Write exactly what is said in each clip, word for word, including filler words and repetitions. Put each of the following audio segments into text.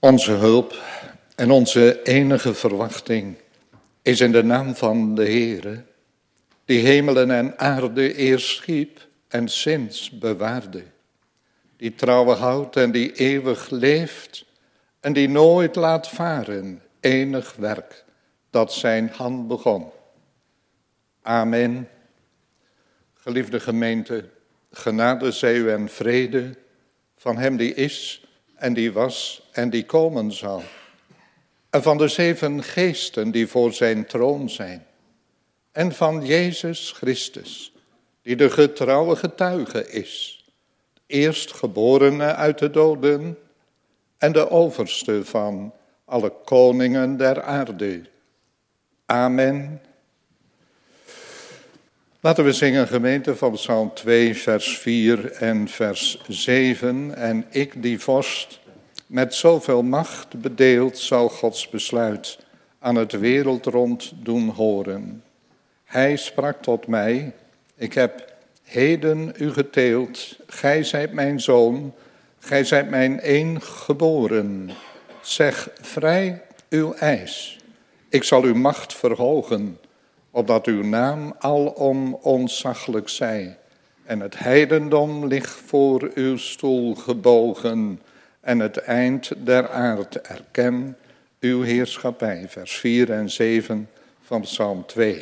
Onze hulp en onze enige verwachting is in de naam van de Heere, die hemelen en aarde eerst schiep en sinds bewaarde, die trouwen houdt en die eeuwig leeft en die nooit laat varen enig werk dat zijn hand begon. Amen. Geliefde gemeente, genade zij u en vrede van hem die is en die was en die komen zal. En van de zeven geesten die voor zijn troon zijn. En van Jezus Christus, die de getrouwe getuige is. Eerstgeborene uit de doden en de overste van alle koningen der aarde. Amen. Laten we zingen, gemeente, van Psalm twee, vers vier en vers zeven. En ik, die vorst, met zoveel macht bedeeld, zal Gods besluit aan het wereldrond doen horen. Hij sprak tot mij, ik heb heden u geteeld, gij zijt mijn zoon, gij zijt mijn eengeboren. Zeg vrij uw eis, ik zal uw macht verhogen, opdat uw naam alom ontzaglijk zij. En het heidendom ligt voor uw stoel gebogen, en het eind der aard erken uw heerschappij. Vers vier en zeven van Psalm twee.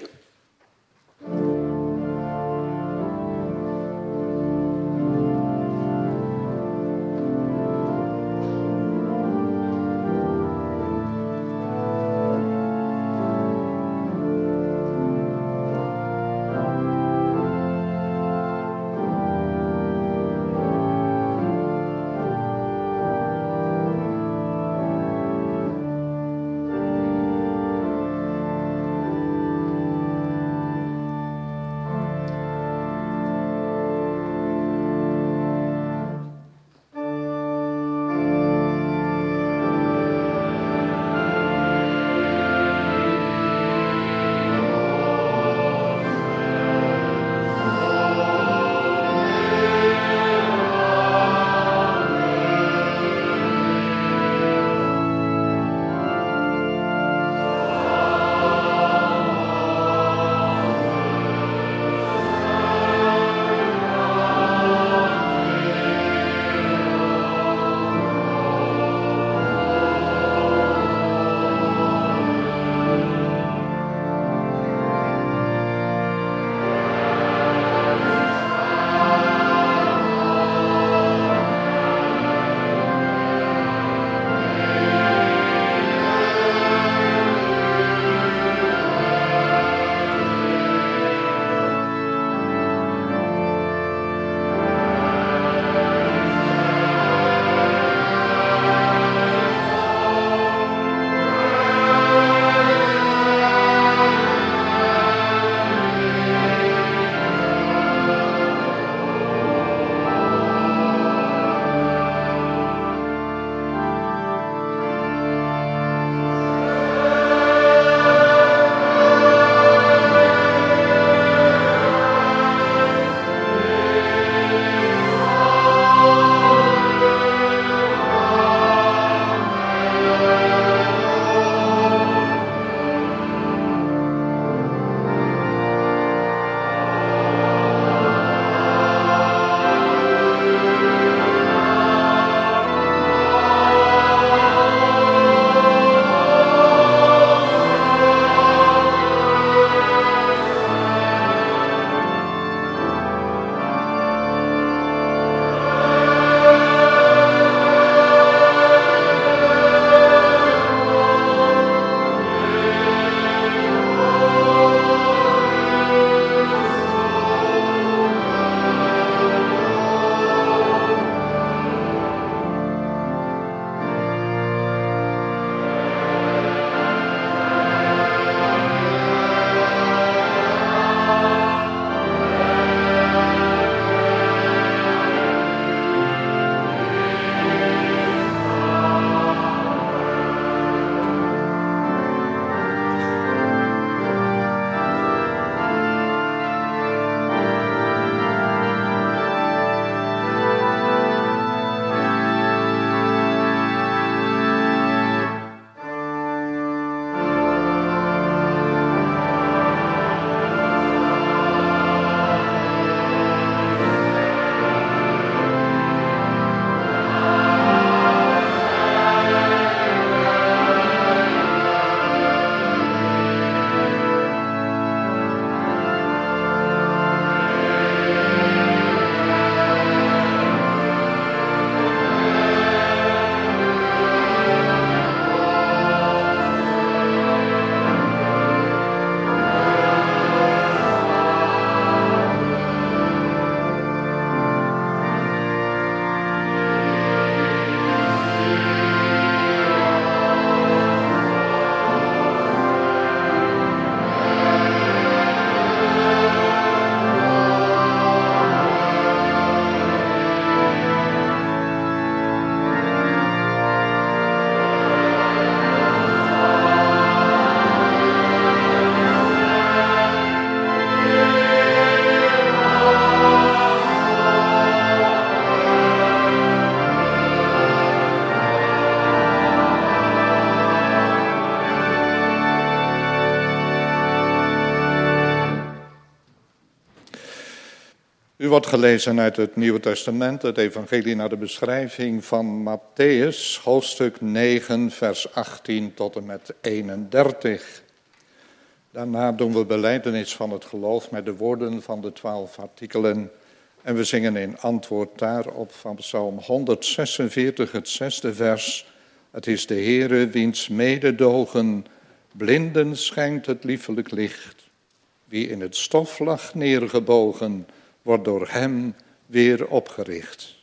U wordt gelezen uit het Nieuwe Testament, het evangelie naar de beschrijving van Matthäus, hoofdstuk negen, vers achttien tot en met eenendertig. Daarna doen we belijdenis van het geloof met de woorden van de twaalf artikelen. En we zingen in antwoord daarop van Psalm honderdzesenveertig, het zesde vers. Het is de Heere wiens mededogen blinden schijnt het liefelijk licht. Wie in het stof lag neergebogen, wordt door hem weer opgericht.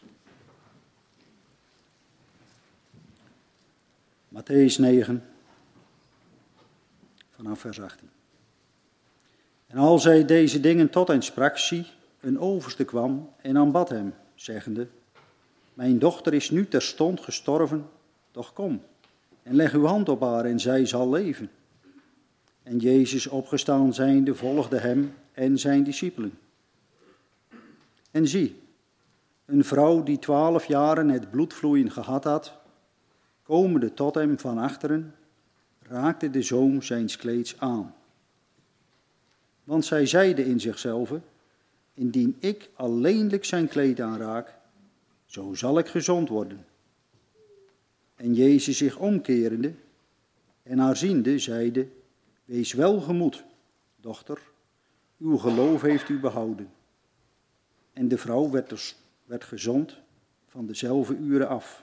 Matthäus negen, vanaf vers achttien. En als hij deze dingen tot hen sprak, zie, een overste kwam en aanbad hem, zeggende: Mijn dochter is nu terstond gestorven, doch kom, en leg uw hand op haar en zij zal leven. En Jezus opgestaan zijnde volgde hem en zijn discipelen. En zie, een vrouw die twaalf jaren het bloedvloeien gehad had, komende tot hem van achteren, raakte de zoom zijns kleeds aan. Want zij zeide in zichzelf: Indien ik alleenlijk zijn kleed aanraak, zo zal ik gezond worden. En Jezus zich omkerende en haar ziende, zeide: Wees welgemoed, dochter, uw geloof heeft u behouden. En de vrouw werd, dus, werd gezond van dezelfde uren af.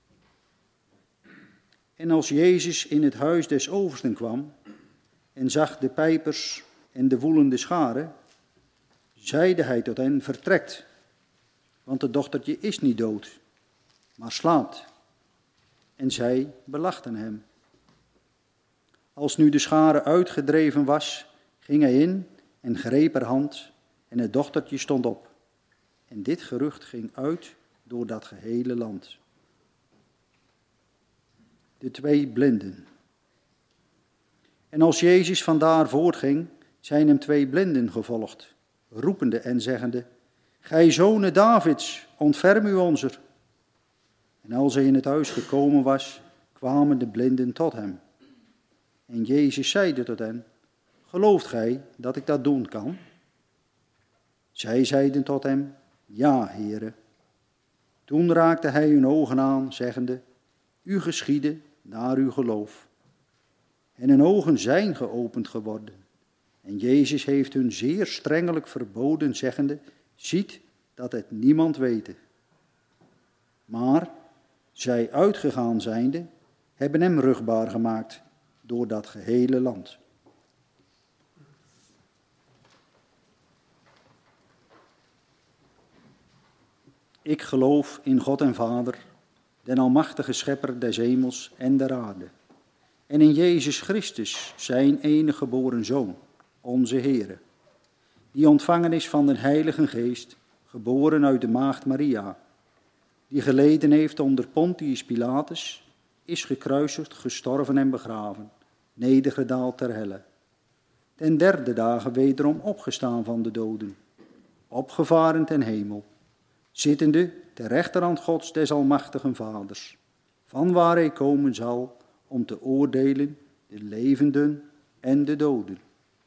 En als Jezus in het huis des oversten kwam en zag de pijpers en de woelende scharen, zeide hij tot hen: Vertrekt, want het dochtertje is niet dood, maar slaapt. En zij belachten hem. Als nu de schare uitgedreven was, ging hij in en greep haar hand en het dochtertje stond op. En dit gerucht ging uit door dat gehele land. De twee blinden. En als Jezus vandaar voortging, zijn hem twee blinden gevolgd, roepende en zeggende: Gij zonen Davids, ontferm u onzer. En als hij in het huis gekomen was, kwamen de blinden tot hem. En Jezus zeide tot hen: Gelooft gij dat ik dat doen kan? Zij zeiden tot hem: Ja, Heere. Toen raakte hij hun ogen aan, zeggende: U geschiedde naar uw geloof. En hun ogen zijn geopend geworden. En Jezus heeft hun zeer strengelijk verboden, zeggende: Ziet dat het niemand wete. Maar zij uitgegaan zijnde, hebben hem ruchtbaar gemaakt door dat gehele land. Ik geloof in God en Vader, den almachtige schepper des hemels en der aarde. En in Jezus Christus, zijn enige geboren Zoon, onze Heere, die ontvangen is van den Heilige Geest, geboren uit de maagd Maria, die geleden heeft onder Pontius Pilatus, is gekruisigd, gestorven en begraven, nedergedaald ter helle. Ten derde dagen wederom opgestaan van de doden, opgevaren ten hemel, zittende ter rechterhand Gods des almachtigen Vaders, vanwaar hij komen zal om te oordelen de levenden en de doden.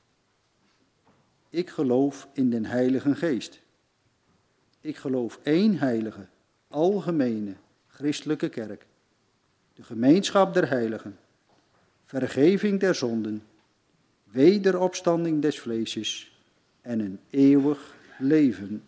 Ik geloof in den Heilige Geest. Ik geloof één heilige, algemene, christelijke kerk, de gemeenschap der heiligen, vergeving der zonden, wederopstanding des vleesjes en een eeuwig leven.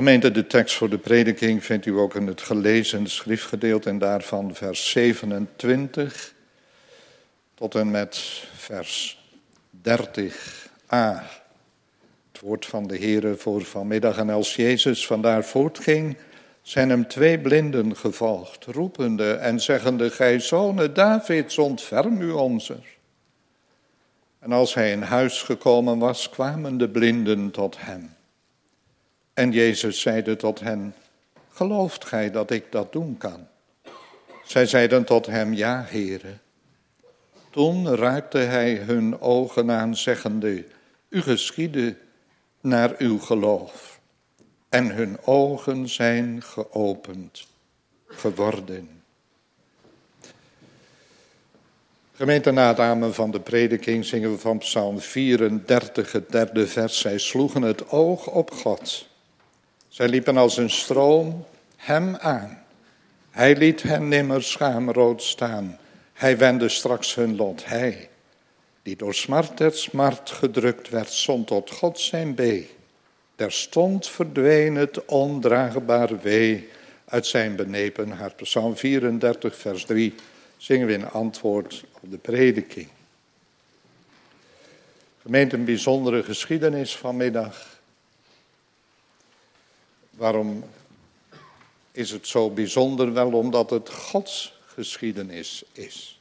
Gemeente, de tekst voor de prediking vindt u ook in het gelezen schriftgedeelte en daarvan vers zevenentwintig tot en met vers dertig a. Het woord van de Heere voor vanmiddag. En als Jezus vandaar voortging, zijn hem twee blinden gevolgd, roepende en zeggende: Gij zonen Davids, ontferm u onzer. En als hij in huis gekomen was, kwamen de blinden tot hem. En Jezus zeide tot hen: Gelooft gij dat ik dat doen kan? Zij zeiden tot hem: Ja, Heere. Toen raakte hij hun ogen aan, zeggende: U geschiede naar uw geloof. En hun ogen zijn geopend geworden. Gemeente, na het amen van de prediking zingen we van Psalm vierendertig, het derde vers. Zij sloegen het oog op God. Zij liepen als een stroom hem aan. Hij liet hen nimmer schaamrood staan. Hij wendde straks hun lot. Hij, die door smart der smart gedrukt werd, zond tot God zijn bee. Terstond verdween het ondraagbaar wee uit zijn benepen hart. Psalm vierendertig, vers drie, zingen we in antwoord op de prediking. Gemeente, een bijzondere geschiedenis vanmiddag. Waarom is het zo bijzonder? Wel omdat het Gods geschiedenis is.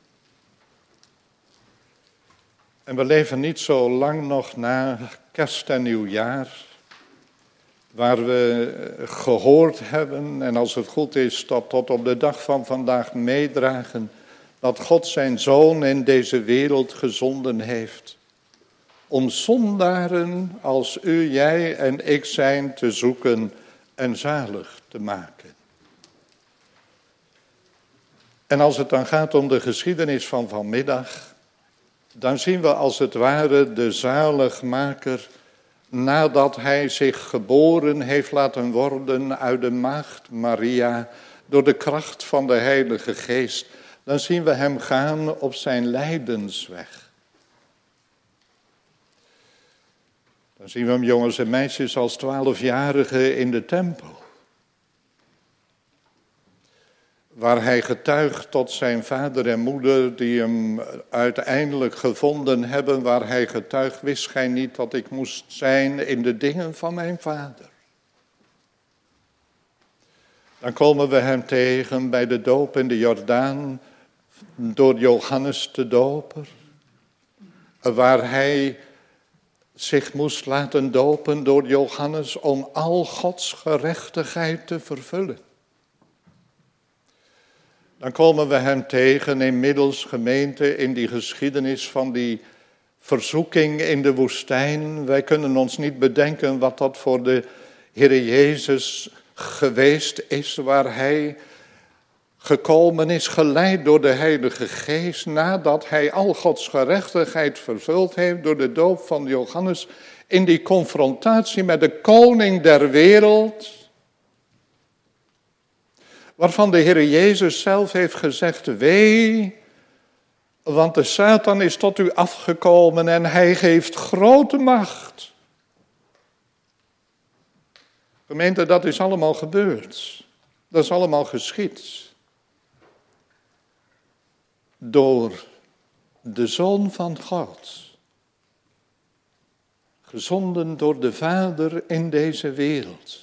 En we leven niet zo lang nog na kerst en nieuwjaar, waar we gehoord hebben, en als het goed is, dat tot op de dag van vandaag meedragen, dat God zijn Zoon in deze wereld gezonden heeft, om zondaren als u, jij en ik zijn te zoeken en zalig te maken. En als het dan gaat om de geschiedenis van vanmiddag, dan zien we als het ware de zaligmaker, nadat hij zich geboren heeft laten worden uit de maagd Maria, door de kracht van de Heilige Geest, dan zien we hem gaan op zijn lijdensweg. Dan zien we hem, jongens en meisjes, als twaalfjarige in de tempel, waar hij getuigt tot zijn vader en moeder, die hem uiteindelijk gevonden hebben, waar hij getuigt: Wist gij niet dat ik moest zijn in de dingen van mijn vader? Dan komen we hem tegen bij de doop in de Jordaan, door Johannes de Doper, waar hij zich moest laten dopen door Johannes om al Gods gerechtigheid te vervullen. Dan komen we hem tegen inmiddels, gemeente, in die geschiedenis van die verzoeking in de woestijn. Wij kunnen ons niet bedenken wat dat voor de Heere Jezus geweest is, waar hij gekomen is, geleid door de Heilige Geest, nadat hij al Gods gerechtigheid vervuld heeft door de doop van Johannes, in die confrontatie met de koning der wereld, waarvan de Heere Jezus zelf heeft gezegd: Wee, want de Satan is tot u afgekomen en hij geeft grote macht. Gemeente, dat is allemaal gebeurd. Dat is allemaal geschied. Door de Zoon van God. Gezonden door de Vader in deze wereld.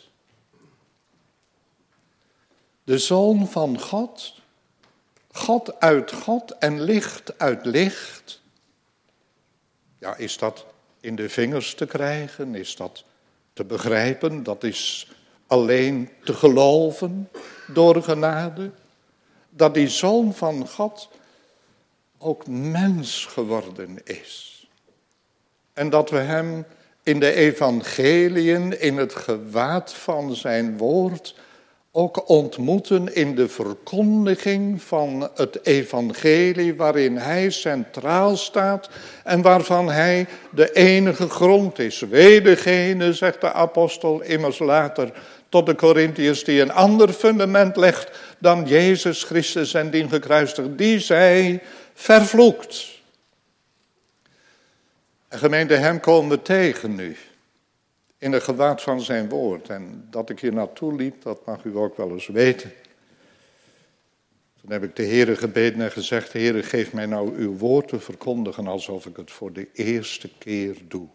De Zoon van God, God uit God en licht uit licht. Ja, is dat in de vingers te krijgen? Is dat te begrijpen? Dat is alleen te geloven door genade. Dat die Zoon van God ook mens geworden is. En dat we hem in de evangeliën, in het gewaad van zijn woord, ook ontmoeten in de verkondiging van het evangelie, waarin hij centraal staat en waarvan hij de enige grond is. Wee degene, zegt de apostel immers later tot de Korintiërs, die een ander fundament legt dan Jezus Christus en dien gekruisigd, die zij vervloekt. En gemeente, hem komen we tegen nu in het gewaad van zijn woord. En dat ik hier naartoe liep, dat mag u ook wel eens weten. Toen heb ik de Heere gebeden en gezegd, Heere, geef mij nou uw woord te verkondigen alsof ik het voor de eerste keer doe.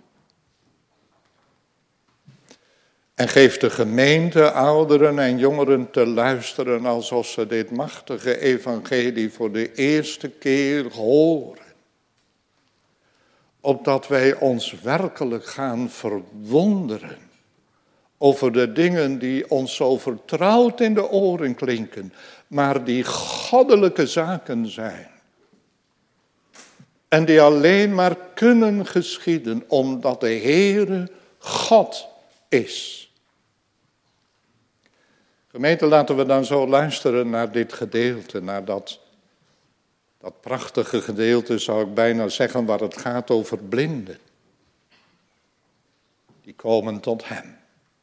En geef de gemeente, ouderen en jongeren te luisteren alsof ze dit machtige evangelie voor de eerste keer horen. Opdat wij ons werkelijk gaan verwonderen over de dingen die ons zo vertrouwd in de oren klinken, maar die goddelijke zaken zijn. En die alleen maar kunnen geschieden omdat de Heere God is. Gemeente, laten we dan zo luisteren naar dit gedeelte, naar dat, dat prachtige gedeelte, zou ik bijna zeggen, waar het gaat over blinden. Die komen tot hem.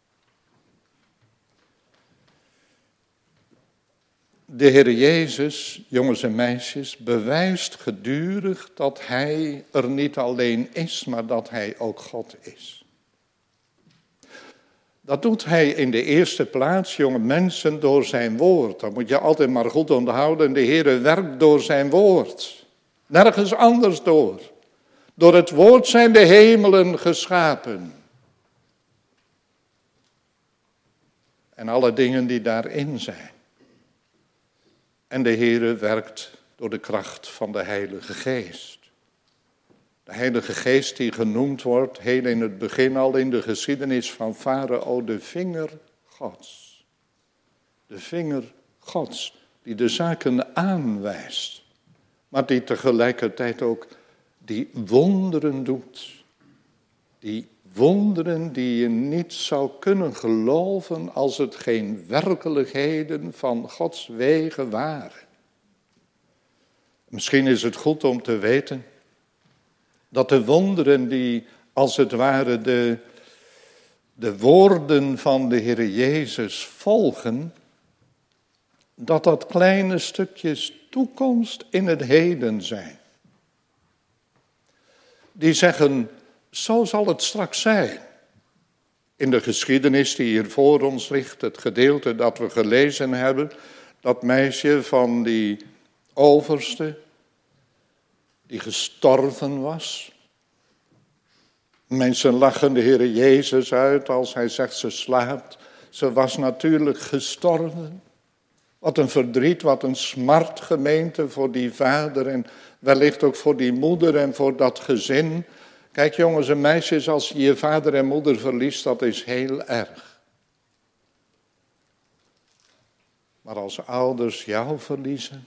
De Heer Jezus, jongens en meisjes, bewijst gedurig dat hij er niet alleen is, maar dat hij ook God is. Dat doet hij in de eerste plaats, jonge mensen, door zijn woord. Dat moet je altijd maar goed onthouden. De Heer werkt door zijn woord. Nergens anders door. Door het woord zijn de hemelen geschapen. En alle dingen die daarin zijn. En de Heer werkt door de kracht van de Heilige Geest. De Heilige Geest die genoemd wordt, heel in het begin al in de geschiedenis van Farao, de vinger Gods. De vinger Gods, die de zaken aanwijst, maar die tegelijkertijd ook die wonderen doet. Die wonderen die je niet zou kunnen geloven als het geen werkelijkheden van Gods wegen waren. Misschien is het goed om te weten dat de wonderen die als het ware de, de woorden van de Heer Jezus volgen, dat dat kleine stukjes toekomst in het heden zijn. Die zeggen, zo zal het straks zijn. In de geschiedenis die hier voor ons ligt, het gedeelte dat we gelezen hebben, dat meisje van die overste, die gestorven was. Mensen lachen de Heer Jezus uit als hij zegt ze slaapt. Ze was natuurlijk gestorven. Wat een verdriet, wat een smart, gemeente, voor die vader en wellicht ook voor die moeder en voor dat gezin. Kijk jongens en meisjes, als je je vader en moeder verliest, dat is heel erg. Maar als ouders jou verliezen,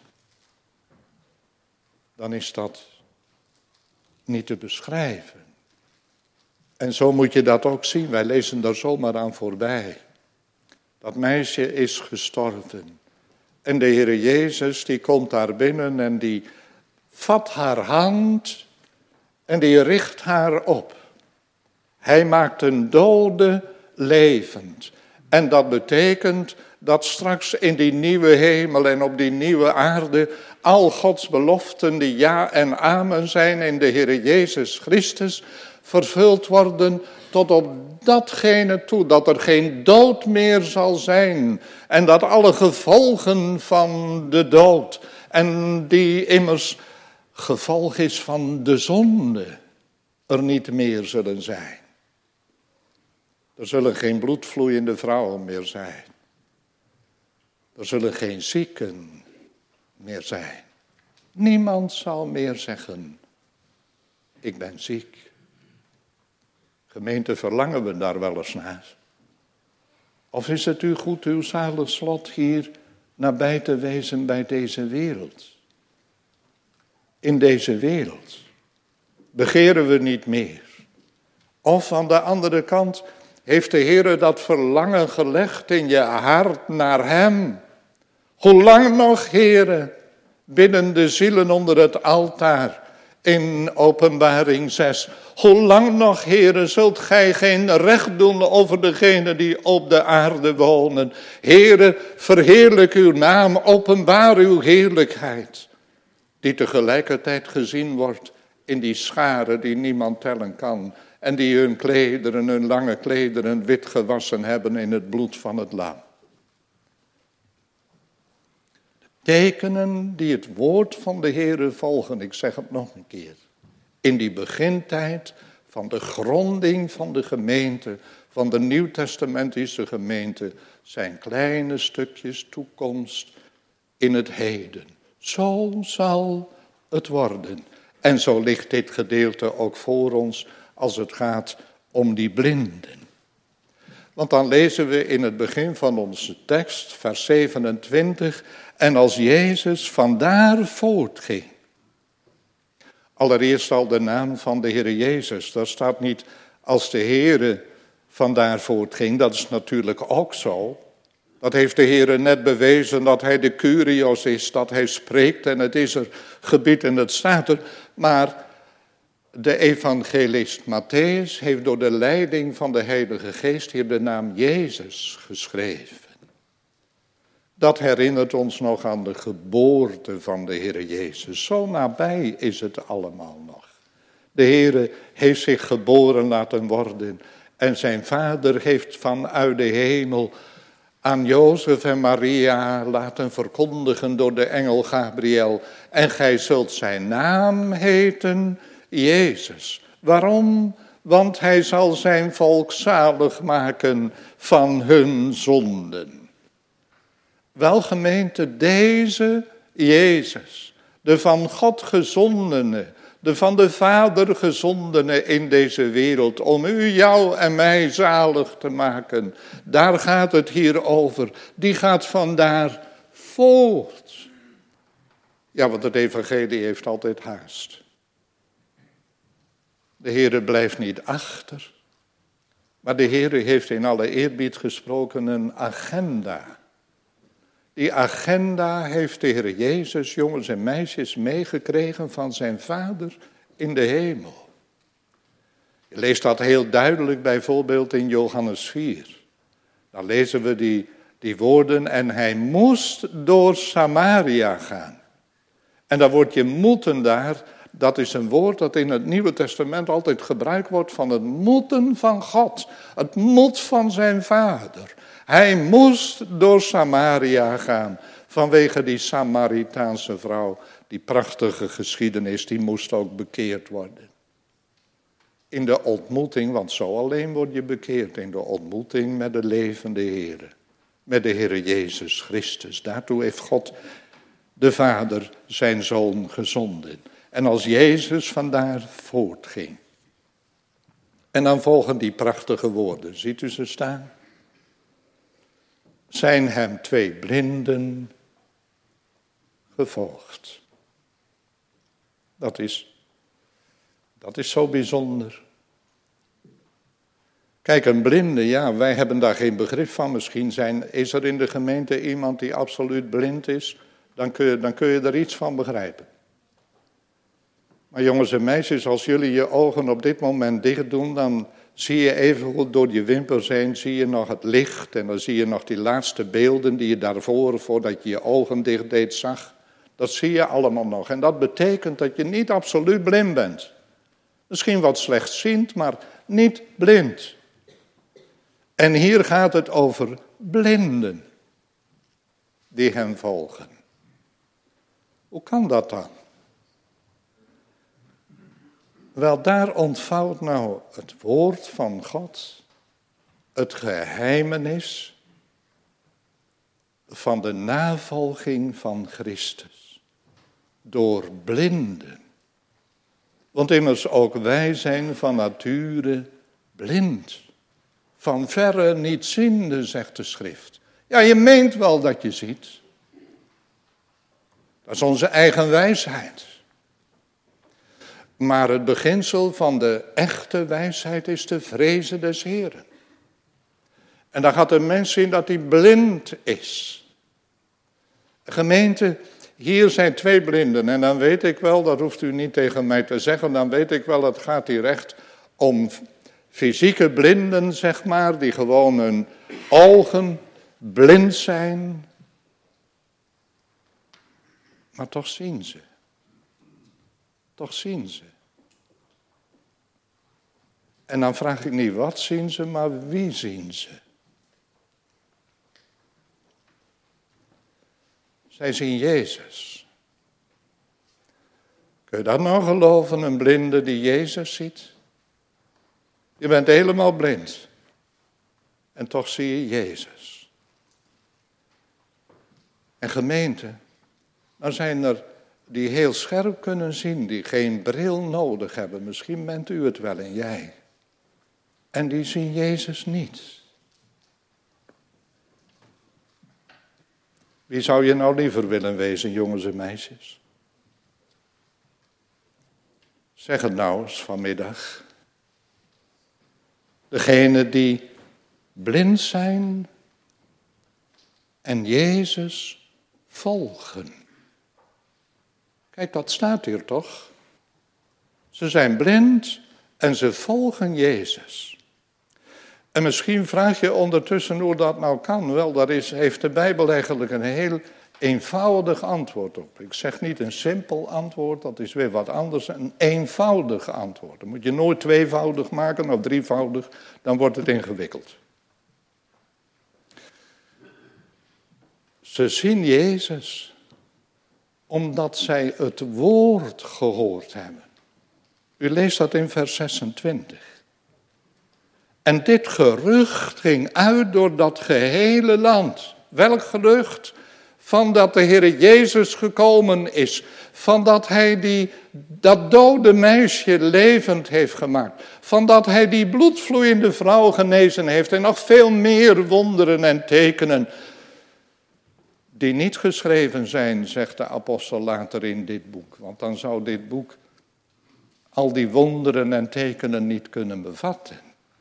dan is dat niet te beschrijven. En zo moet je dat ook zien. Wij lezen daar zomaar aan voorbij. Dat meisje is gestorven. En de Heer Jezus die komt daar binnen en die vat haar hand en die richt haar op. Hij maakt een dode levend. En dat betekent dat straks in die nieuwe hemel en op die nieuwe aarde al Gods beloften die ja en amen zijn in de Heer Jezus Christus vervuld worden tot op datgene toe, dat er geen dood meer zal zijn en dat alle gevolgen van de dood en die immers gevolg is van de zonde er niet meer zullen zijn. Er zullen geen bloedvloeiende vrouwen meer zijn. Er zullen geen zieken meer zijn. Niemand zal meer zeggen, ik ben ziek. Gemeente, verlangen we daar wel eens naar? Of is het u goed uw zalig slot hier nabij te wezen bij deze wereld? In deze wereld begeren we niet meer. Of aan de andere kant heeft de Heer dat verlangen gelegd in je hart naar hem. Hoe lang nog, Heere, bidden de zielen onder het altaar in Openbaring zes. Hoe lang nog, Heere, zult gij geen recht doen over degenen die op de aarde wonen. Heere, verheerlijk uw naam, openbaar uw heerlijkheid, die tegelijkertijd gezien wordt in die scharen die niemand tellen kan. En die hun klederen, hun lange klederen wit gewassen hebben in het bloed van het lam. De tekenen die het woord van de Heere volgen, ik zeg het nog een keer. In die begintijd van de gronding van de gemeente, van de nieuwtestamentische gemeente, zijn kleine stukjes toekomst in het heden. Zo zal het worden. En zo ligt dit gedeelte ook voor ons als het gaat om die blinden. Want dan lezen we in het begin van onze tekst, vers zevenentwintig, en als Jezus vandaar voortging. Allereerst al de naam van de Heere Jezus. Daar staat niet als de Heere vandaar voortging. Dat is natuurlijk ook zo. Dat heeft de Heere net bewezen dat hij de Kyrios is, dat hij spreekt en het is er gebied en het staat er. Maar de evangelist Mattheüs heeft door de leiding van de Heilige Geest hier de naam Jezus geschreven. Dat herinnert ons nog aan de geboorte van de Heere Jezus. Zo nabij is het allemaal nog. De Heere heeft zich geboren laten worden en zijn vader heeft vanuit de hemel aan Jozef en Maria laten verkondigen door de engel Gabriel. En gij zult zijn naam heten Jezus. Waarom? Want hij zal zijn volk zalig maken van hun zonden. Wel gemeente, deze Jezus, de van God gezondene, de van de Vader gezondene in deze wereld, om u, jou en mij zalig te maken. Daar gaat het hier over. Die gaat vandaar voort. Ja, want het evangelie heeft altijd haast. De Heere blijft niet achter, maar de Heere heeft in alle eerbied gesproken een agenda. Die agenda heeft de Heer Jezus, jongens en meisjes, meegekregen van zijn Vader in de hemel. Je leest dat heel duidelijk bijvoorbeeld in Johannes vier. Dan lezen we die, die woorden, en hij moest door Samaria gaan. En dan wordt je moeten daar, dat is een woord dat in het Nieuwe Testament altijd gebruikt wordt van het moeten van God. Het moet van zijn Vader. Hij moest door Samaria gaan, vanwege die Samaritaanse vrouw, die prachtige geschiedenis, die moest ook bekeerd worden. In de ontmoeting, want zo alleen word je bekeerd, in de ontmoeting met de levende Heer, met de Heer Jezus Christus. Daartoe heeft God, de Vader, zijn Zoon gezonden. En als Jezus vandaar voortging. En dan volgen die prachtige woorden, ziet u ze staan? Zijn hem twee blinden gevolgd. Dat is, dat is zo bijzonder. Kijk, een blinde, ja, wij hebben daar geen begrip van. Misschien zijn, is er in de gemeente iemand die absoluut blind is, dan kun je, dan kun je er iets van begrijpen. Maar jongens en meisjes, als jullie je ogen op dit moment dicht doen, dan zie je even goed door je wimpers heen, zie je nog het licht en dan zie je nog die laatste beelden die je daarvoor, voordat je je ogen dicht deed, zag. Dat zie je allemaal nog. En dat betekent dat je niet absoluut blind bent. Misschien wat slechtziend, maar niet blind. En hier gaat het over blinden die hem volgen. Hoe kan dat dan? Wel, daar ontvouwt nou het woord van God het geheimenis van de navolging van Christus. Door blinden. Want immers ook wij zijn van nature blind. Van verre niet ziende, zegt de schrift. Ja, je meent wel dat je ziet. Dat is onze eigen wijsheid. Maar het beginsel van de echte wijsheid is de vrezen des Heeren. En dan gaat een mens zien dat hij blind is. Gemeente, hier zijn twee blinden. En dan weet ik wel, dat hoeft u niet tegen mij te zeggen, dan weet ik wel, het gaat hier echt om fysieke blinden, zeg maar, die gewoon hun ogen blind zijn. Maar toch zien ze. Toch zien ze. En dan vraag ik niet wat zien ze, maar wie zien ze? Zij zien Jezus. Kun je dat nou geloven, een blinde die Jezus ziet? Je bent helemaal blind. En toch zie je Jezus. En gemeente, dan zijn er die heel scherp kunnen zien, die geen bril nodig hebben. Misschien bent u het wel en jij. En die zien Jezus niet. Wie zou je nou liever willen wezen, jongens en meisjes? Zeg het nou eens vanmiddag. Degene die blind zijn en Jezus volgen. Kijk, dat staat hier toch? Ze zijn blind en ze volgen Jezus. En misschien vraag je ondertussen hoe dat nou kan. Wel, daar is, heeft de Bijbel eigenlijk een heel eenvoudig antwoord op. Ik zeg niet een simpel antwoord, dat is weer wat anders. Een eenvoudig antwoord. Dan moet je nooit tweevoudig maken of drievoudig, dan wordt het ingewikkeld. Ze zien Jezus omdat zij het woord gehoord hebben. U leest dat in vers zesentwintig. En dit gerucht ging uit door dat gehele land. Welk gerucht? Van dat de Heer Jezus gekomen is. Van dat hij die, dat dode meisje levend heeft gemaakt. Van dat hij die bloedvloeiende vrouw genezen heeft. En nog veel meer wonderen en tekenen. Die niet geschreven zijn, zegt de apostel later in dit boek. Want dan zou dit boek al die wonderen en tekenen niet kunnen bevatten.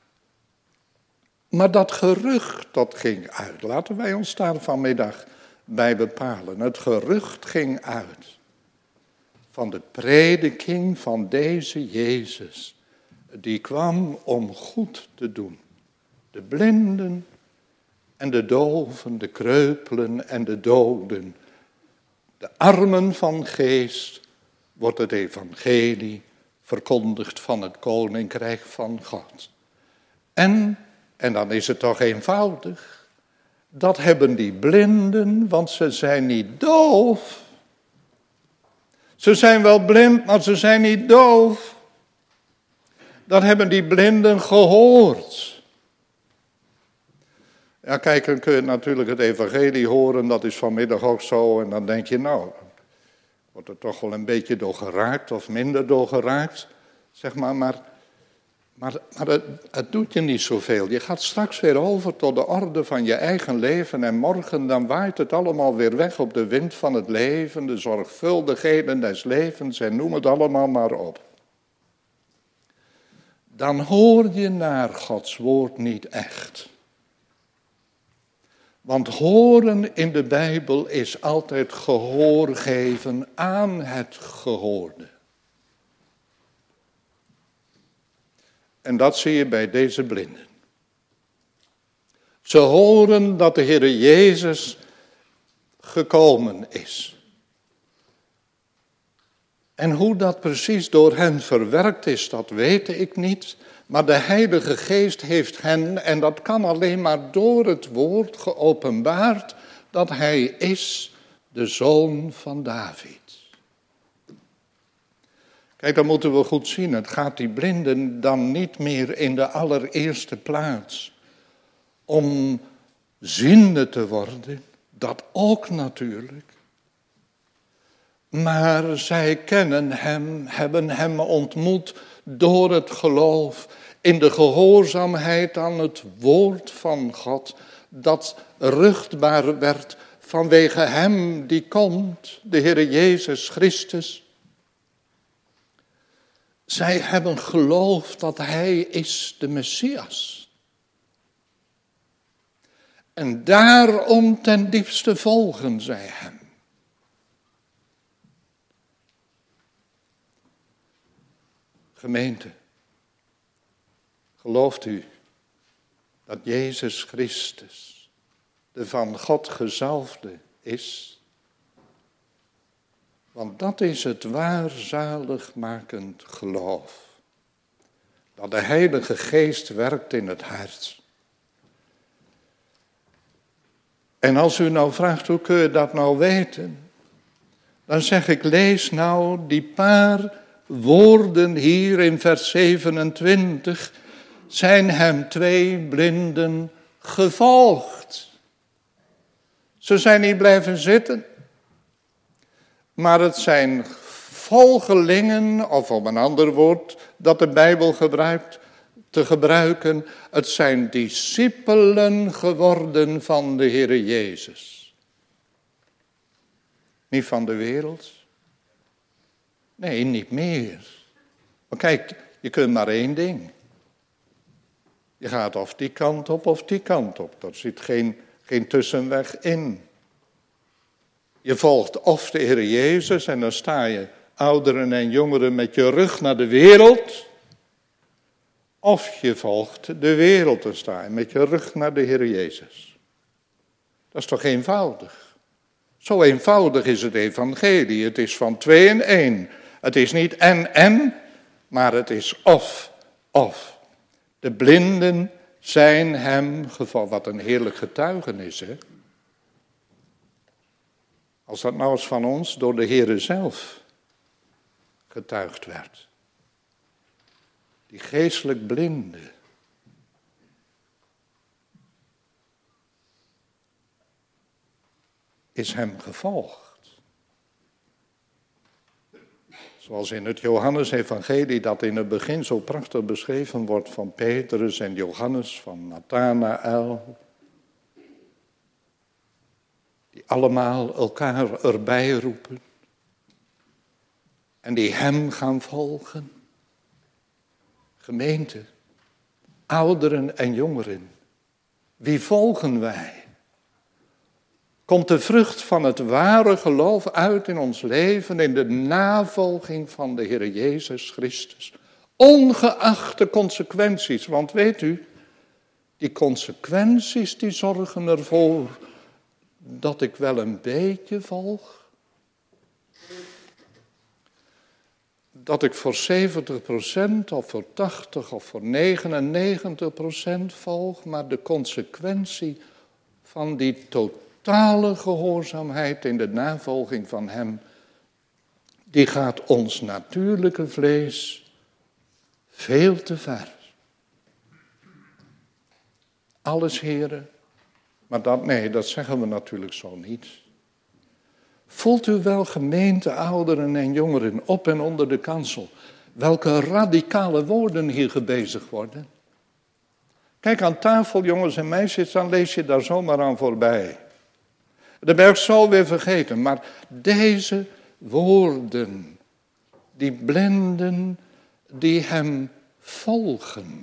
Maar dat gerucht, dat ging uit. Laten wij ons daar vanmiddag bij bepalen. Het gerucht ging uit van de prediking van deze Jezus. Die kwam om goed te doen. De blinden en de doven, de kreupelen en de doden. De armen van geest wordt het evangelie verkondigd van het koninkrijk van God. En, en dan is het toch eenvoudig, dat hebben die blinden, want ze zijn niet doof. Ze zijn wel blind, maar ze zijn niet doof. Dat hebben die blinden gehoord. Ja, kijk, dan kun je natuurlijk het evangelie horen, dat is vanmiddag ook zo. En dan denk je, nou, wordt er toch wel een beetje door geraakt of minder door geraakt. Zeg maar, maar, maar, maar het, het doet je niet zoveel. Je gaat straks weer over tot de orde van je eigen leven. En morgen dan waait het allemaal weer weg op de wind van het leven. De zorgvuldigheden des levens en noem het allemaal maar op. Dan hoor je naar Gods woord niet echt. Want horen in de Bijbel is altijd gehoor geven aan het gehoorde. En dat zie je bij deze blinden. Ze horen dat de Heer Jezus gekomen is. En hoe dat precies door hen verwerkt is, dat weet ik niet. Maar de Heilige Geest heeft hen, en dat kan alleen maar door het woord geopenbaard, dat hij is de Zoon van David. Kijk, dat moeten we goed zien. Het gaat die blinden dan niet meer in de allereerste plaats om ziende te worden. Dat ook natuurlijk. Maar zij kennen hem, hebben hem ontmoet door het geloof in de gehoorzaamheid aan het woord van God, dat ruchtbaar werd vanwege hem die komt, de Heer Jezus Christus. Zij hebben geloofd dat hij is de Messias. En daarom ten diepste volgen zij hem. Gemeente, gelooft u dat Jezus Christus de van God gezalfde is? Want dat is het waar zaligmakend geloof. Dat de Heilige Geest werkt in het hart. En als u nou vraagt, hoe kun je dat nou weten? Dan zeg ik, lees nou die paar woorden hier in vers zevenentwintig. Zijn hem twee blinden gevolgd. Ze zijn niet blijven zitten. Maar het zijn volgelingen, of om een ander woord dat de Bijbel gebruikt, te gebruiken. Het zijn discipelen geworden van de Heere Jezus. Niet van de wereld. Nee, niet meer. Maar kijk, je kunt maar één ding. Je gaat of die kant op of die kant op. Er zit geen, geen tussenweg in. Je volgt of de Heer Jezus en dan sta je ouderen en jongeren met je rug naar de wereld. Of je volgt de wereld en sta je met je rug naar de Heer Jezus. Dat is toch eenvoudig? Zo eenvoudig is het evangelie. Het is van twee in één. Het is niet en en, maar het is of of. De blinden zijn hem gevolgd. Wat een heerlijk getuigenis, hè? Als dat nou eens van ons door de Heere zelf getuigd werd. Die geestelijk blinde. Is hem gevolgd. Zoals in het Johannesevangelie dat in het begin zo prachtig beschreven wordt van Petrus en Johannes, van Nathanael. Die allemaal elkaar erbij roepen. En die hem gaan volgen. Gemeente, ouderen en jongeren. Wie volgen wij? Komt de vrucht van het ware geloof uit in ons leven, in de navolging van de Heer Jezus Christus. Ongeacht de consequenties, want weet u, die consequenties die zorgen ervoor dat ik wel een beetje volg. Dat ik voor zeventig procent of voor tachtig of voor negenennegentig procent volg, maar de consequentie van die totale gehoorzaamheid in de navolging van hem, die gaat ons natuurlijke vlees veel te ver. Alles, heren, maar dat, nee, dat zeggen we natuurlijk zo niet. Voelt u wel, gemeente, ouderen en jongeren, op en onder de kansel, welke radicale woorden hier gebezigd worden? Kijk, aan tafel, jongens en meisjes, dan lees je daar zomaar aan voorbij. Dat ben ik zo weer vergeten, maar deze woorden, die blinden, die hem volgen.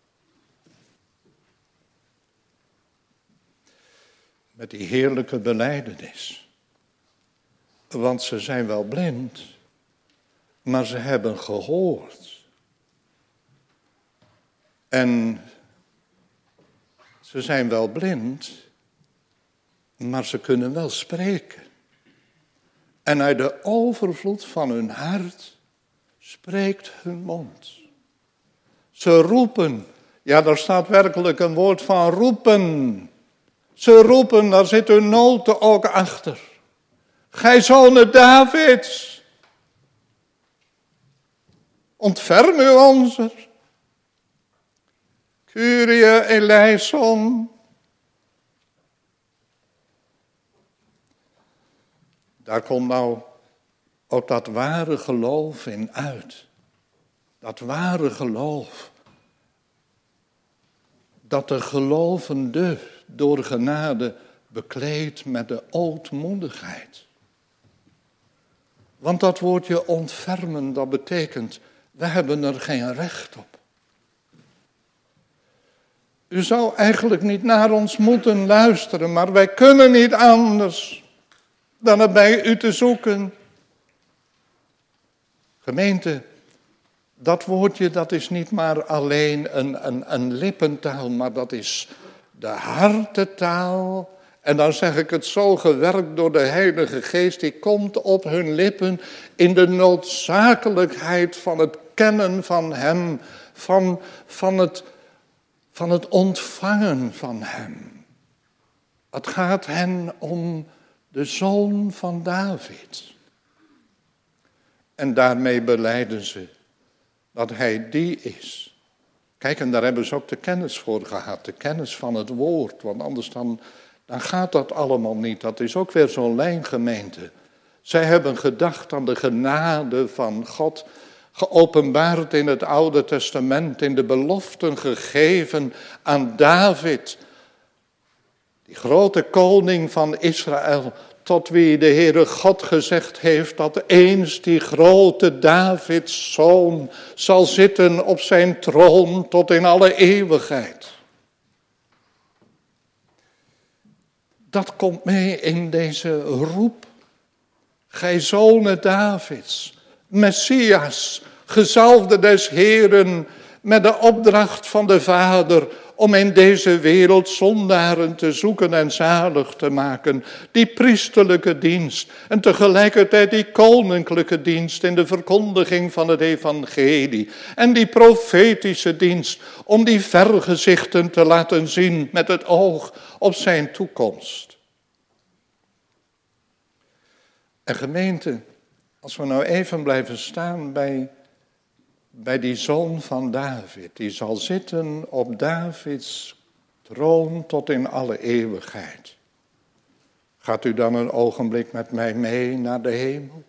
Met die heerlijke belijdenis. Want ze zijn wel blind, maar ze hebben gehoord. En ze zijn wel blind, maar ze kunnen wel spreken. En uit de overvloed van hun hart spreekt hun mond. Ze roepen, ja, daar staat werkelijk een woord van roepen. Ze roepen, daar zit hun noten ook achter. Gij zonen Davids, ontferm u onzer. Kyrie eleison. Daar komt nou ook dat ware geloof in uit. Dat ware geloof. Dat de gelovende door genade bekleedt met de ootmoedigheid. Want dat woordje ontfermen, dat betekent, we hebben er geen recht op. U zou eigenlijk niet naar ons moeten luisteren, maar wij kunnen niet anders dan het bij u te zoeken. Gemeente, dat woordje dat is niet maar alleen een, een, een lippentaal, maar dat is de hartetaal En dan zeg ik het zo, gewerkt door de Heilige Geest, die komt op hun lippen in de noodzakelijkheid van het kennen van Hem, van, van, het, van het ontvangen van Hem. Het gaat hen om de Zoon van David. En daarmee belijden ze dat Hij die is. Kijk, en daar hebben ze ook de kennis voor gehad, de kennis van het woord, want anders dan... Dan gaat dat allemaal niet. Dat is ook weer zo'n lijngemeente. Zij hebben gedacht aan de genade van God, geopenbaard in het Oude Testament, in de beloften gegeven aan David, die grote koning van Israël, tot wie de Heere God gezegd heeft dat eens die grote Davids zoon zal zitten op zijn troon tot in alle eeuwigheid. Dat komt mee in deze roep. Gij zonen Davids, Messias, gezalfde des Heeren, met de opdracht van de Vader om in deze wereld zondaren te zoeken en zalig te maken. Die priesterlijke dienst en tegelijkertijd die koninklijke dienst in de verkondiging van het evangelie. En die profetische dienst om die vergezichten te laten zien met het oog op zijn toekomst. En gemeente, als we nou even blijven staan bij, bij die zoon van David, die zal zitten op Davids troon tot in alle eeuwigheid. Gaat u dan een ogenblik met mij mee naar de hemel?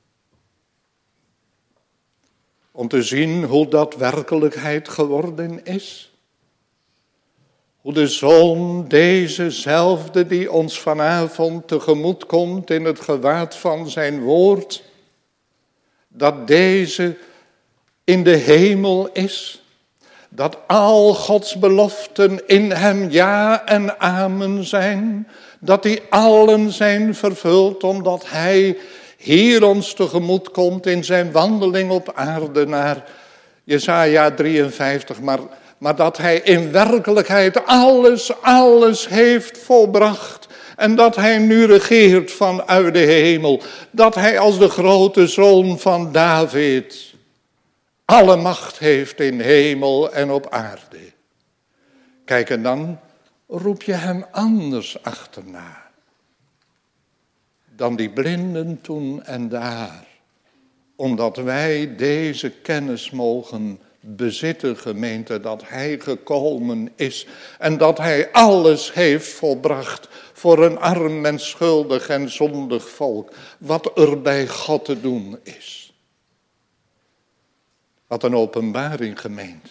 Om te zien hoe dat werkelijkheid geworden is. Hoe de Zoon, dezezelfde die ons vanavond tegemoet komt in het gewaad van zijn woord, dat deze in de hemel is, dat al Gods beloften in hem ja en amen zijn, dat die allen zijn vervuld omdat hij hier ons tegemoet komt in zijn wandeling op aarde naar Jesaja drieënvijftig, maar... Maar dat hij in werkelijkheid alles, alles heeft volbracht. En dat hij nu regeert vanuit de hemel. Dat hij als de grote zoon van David alle macht heeft in hemel en op aarde. Kijk, en dan roep je hem anders achterna. Dan die blinden toen en daar. Omdat wij deze kennis mogen bezitten, gemeente, dat hij gekomen is en dat hij alles heeft volbracht voor een arm en schuldig en zondig volk, wat er bij God te doen is. Wat een openbaring, gemeente.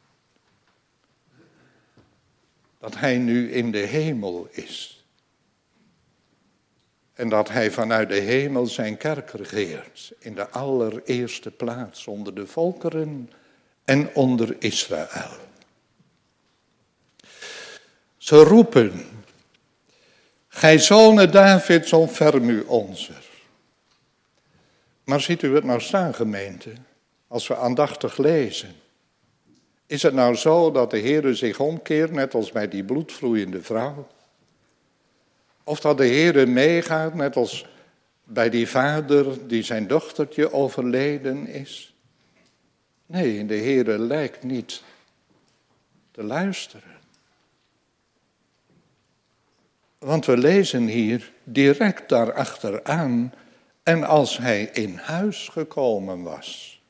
Dat hij nu in de hemel is. En dat hij vanuit de hemel zijn kerk regeert, in de allereerste plaats onder de volkeren en onder Israël. Ze roepen, gij zonen Davids, ontferm u onzer. Maar ziet u het nou staan, gemeente, als we aandachtig lezen. Is het nou zo dat de Heere zich omkeert, net als bij die bloedvloeiende vrouw? Of dat de Heere meegaat, net als bij die vader die zijn dochtertje overleden is? Nee, de Heere lijkt niet te luisteren. Want we lezen hier direct daarachteraan, en als hij in huis gekomen was.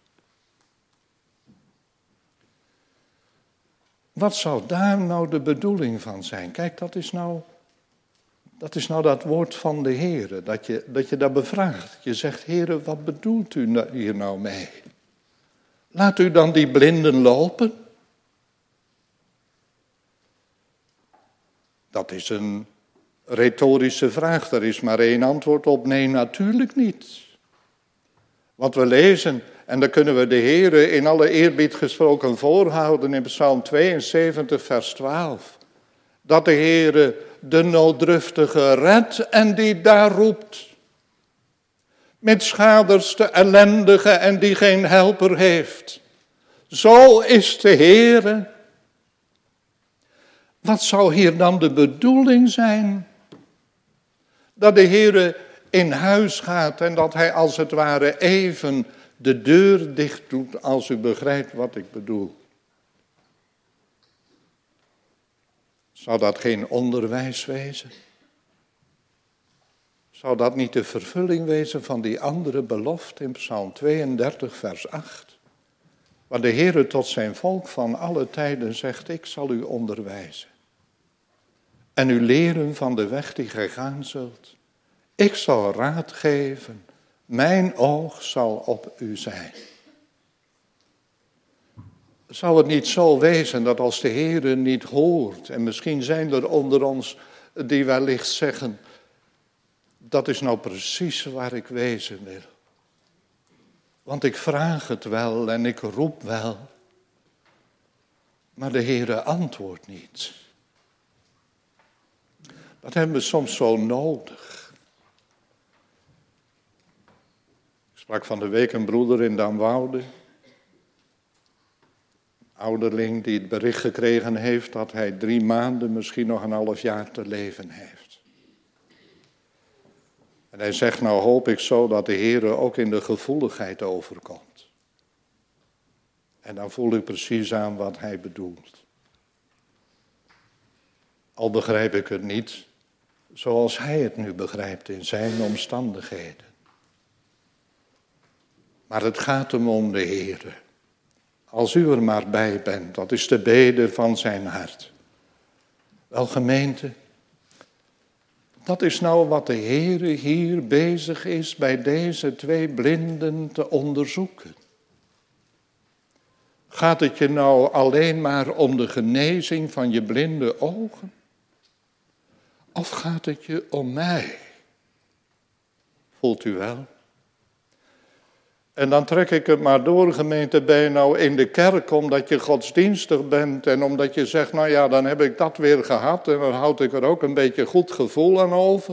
Wat zou daar nou de bedoeling van zijn? Kijk, dat is nou dat, is nou dat woord van de Heere, dat je, dat je dat bevraagt. Je zegt, Heere, wat bedoelt u hier nou mee? Laat u dan die blinden lopen? Dat is een retorische vraag. Er is maar één antwoord op. Nee, natuurlijk niet. Want we lezen, en dan kunnen we de Heere in alle eerbied gesproken voorhouden in Psalm tweeënzeventig, vers twaalf. Dat de Heere de nooddruftige redt en die daar roept. Met schaders de ellendige en die geen helper heeft. Zo is de Heere. Wat zou hier dan de bedoeling zijn? Dat de Heer in huis gaat en dat hij als het ware even de deur dicht doet, als u begrijpt wat ik bedoel. Zou dat geen onderwijs wezen? Zou dat niet de vervulling wezen van die andere belofte in Psalm tweeëndertig, vers acht? Waar de Heer tot zijn volk van alle tijden zegt, ik zal u onderwijzen. En u leren van de weg die gij gaan zult. Ik zal raad geven, mijn oog zal op u zijn. Zou het niet zo wezen dat als de Heer niet hoort, en misschien zijn er onder ons die wellicht zeggen, dat is nou precies waar ik wezen wil. Want ik vraag het wel en ik roep wel, maar de Heer antwoordt niet. Dat hebben we soms zo nodig. Ik sprak van de week een broeder in Damwoude, een ouderling die het bericht gekregen heeft dat hij drie maanden, misschien nog een half jaar te leven heeft. En hij zegt, nou hoop ik zo dat de Heer ook in de gevoeligheid overkomt. En dan voel ik precies aan wat hij bedoelt. Al begrijp ik het niet zoals hij het nu begrijpt in zijn omstandigheden. Maar het gaat hem om de Heer. Als u er maar bij bent, dat is de bede van zijn hart. Wel gemeente, dat is nou wat de Heer hier bezig is bij deze twee blinden te onderzoeken. Gaat het je nou alleen maar om de genezing van je blinde ogen? Of gaat het je om mij? Voelt u wel? En dan trek ik het maar door, gemeente, ben je nou in de kerk omdat je godsdienstig bent en omdat je zegt, nou ja, dan heb ik dat weer gehad en dan houd ik er ook een beetje goed gevoel aan over.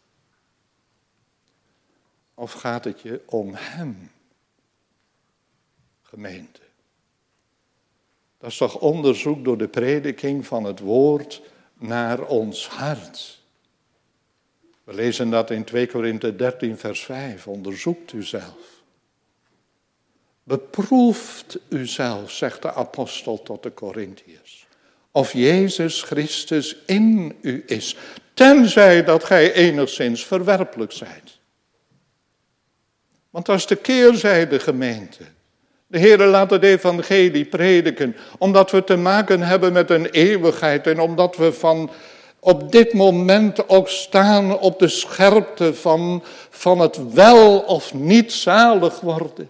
Of gaat het je om hem, gemeente? Dat is toch onderzoek door de prediking van het woord naar ons hart. We lezen dat in twee Korinthe dertien vers vijf, onderzoekt u zelf. Beproeft uzelf, zegt de apostel tot de Korintiërs, of Jezus Christus in u is, tenzij dat gij enigszins verwerpelijk zijt. Want dat is de keerzijde, gemeente. De Heer laat het evangelie prediken, omdat we te maken hebben met een eeuwigheid en omdat we van op dit moment ook staan op de scherpte van, van het wel of niet zalig worden.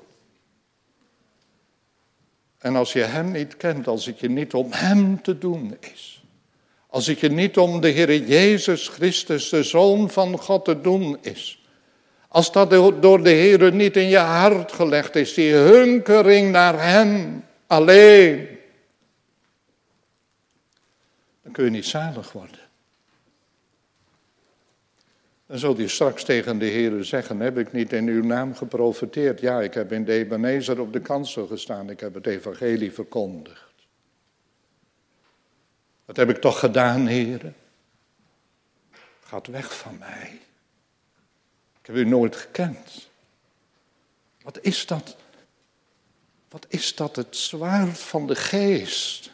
En als je hem niet kent, als het je niet om hem te doen is, als het je niet om de Heer Jezus Christus, de Zoon van God, te doen is, als dat door de Heer niet in je hart gelegd is, die hunkering naar hem alleen, dan kun je niet zalig worden. Dan zult je straks tegen de Heer zeggen, heb ik niet in uw naam geprofeteerd? Ja, ik heb in de Ebenezer op de kansel gestaan, ik heb het evangelie verkondigd. Dat heb ik toch gedaan, Heer? Gaat weg van mij. Ik heb u nooit gekend. Wat is dat? Wat is dat, het zwaard van de geest?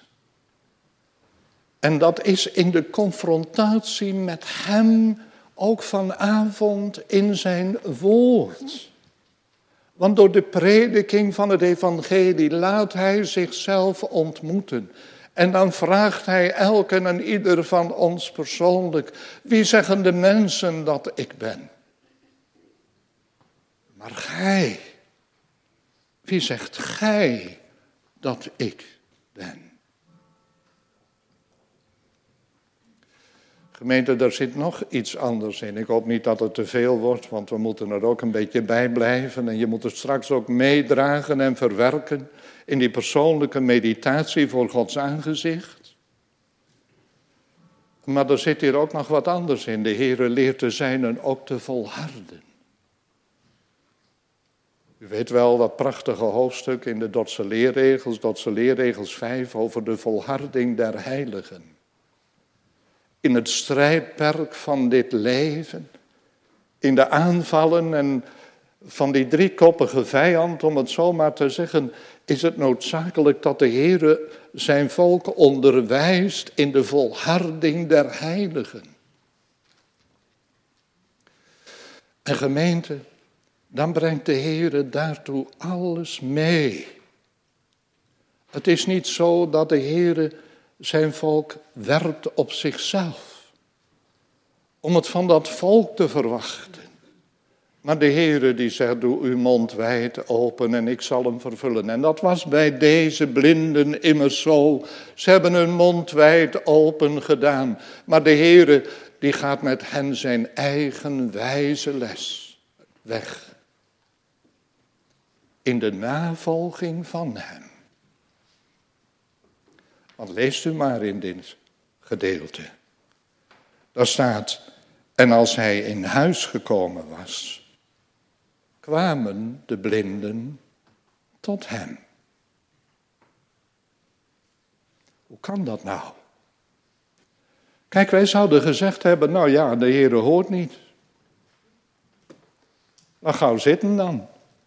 En dat is in de confrontatie met hem ook vanavond in zijn woord. Want door de prediking van het evangelie laat hij zichzelf ontmoeten. En dan vraagt hij elk en ieder van ons persoonlijk, wie zeggen de mensen dat ik ben? Maar gij, wie zegt gij dat ik ben? Gemeente, daar zit nog iets anders in. Ik hoop niet dat het te veel wordt, want we moeten er ook een beetje bij blijven. En je moet het straks ook meedragen en verwerken in die persoonlijke meditatie voor Gods aangezicht. Maar er zit hier ook nog wat anders in. De Heere leert de zijnen ook te volharden. U weet wel dat prachtige hoofdstuk in de Dordtse leerregels, Dordtse leerregels vijf, over de volharding der heiligen. In het strijdperk van dit leven in de aanvallen en van die driekoppige vijand, om het zo maar te zeggen, is het noodzakelijk dat de Heere zijn volk onderwijst in de volharding der heiligen. En gemeente, dan brengt de Heere daartoe alles mee. Het is niet zo dat de Heere zijn volk werpt op zichzelf, om het van dat volk te verwachten. Maar de Heere die zegt, doe uw mond wijd open en ik zal hem vervullen. En dat was bij deze blinden immers zo. Ze hebben hun mond wijd open gedaan. Maar de Heere die gaat met hen zijn eigen wijze les weg. In de navolging van hem. Want leest u maar in dit gedeelte. Daar staat, en als hij in huis gekomen was, kwamen de blinden tot hem. Hoe kan dat nou? Kijk, wij zouden gezegd hebben, nou ja, de Heere hoort niet. Maar gauw zitten dan.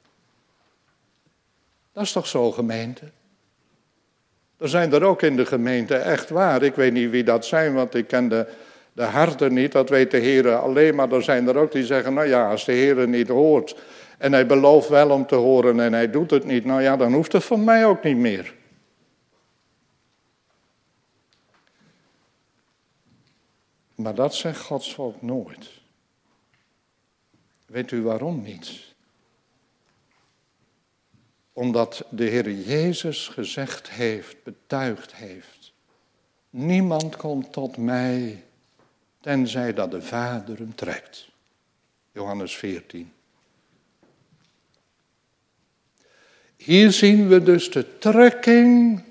Dat is toch zo, gemeente? Er zijn er ook in de gemeente, echt waar. Ik weet niet wie dat zijn, want ik ken de, de harten niet. Dat weet de Heere alleen, maar er zijn er ook die zeggen, nou ja, als de Heere niet hoort en hij belooft wel om te horen en hij doet het niet, nou ja, dan hoeft het van mij ook niet meer. Maar dat zegt Gods volk nooit. Weet u waarom niet? Omdat de Heer Jezus gezegd heeft, betuigd heeft, niemand komt tot mij, tenzij dat de Vader hem trekt. Johannes veertien. Hier zien we dus de trekking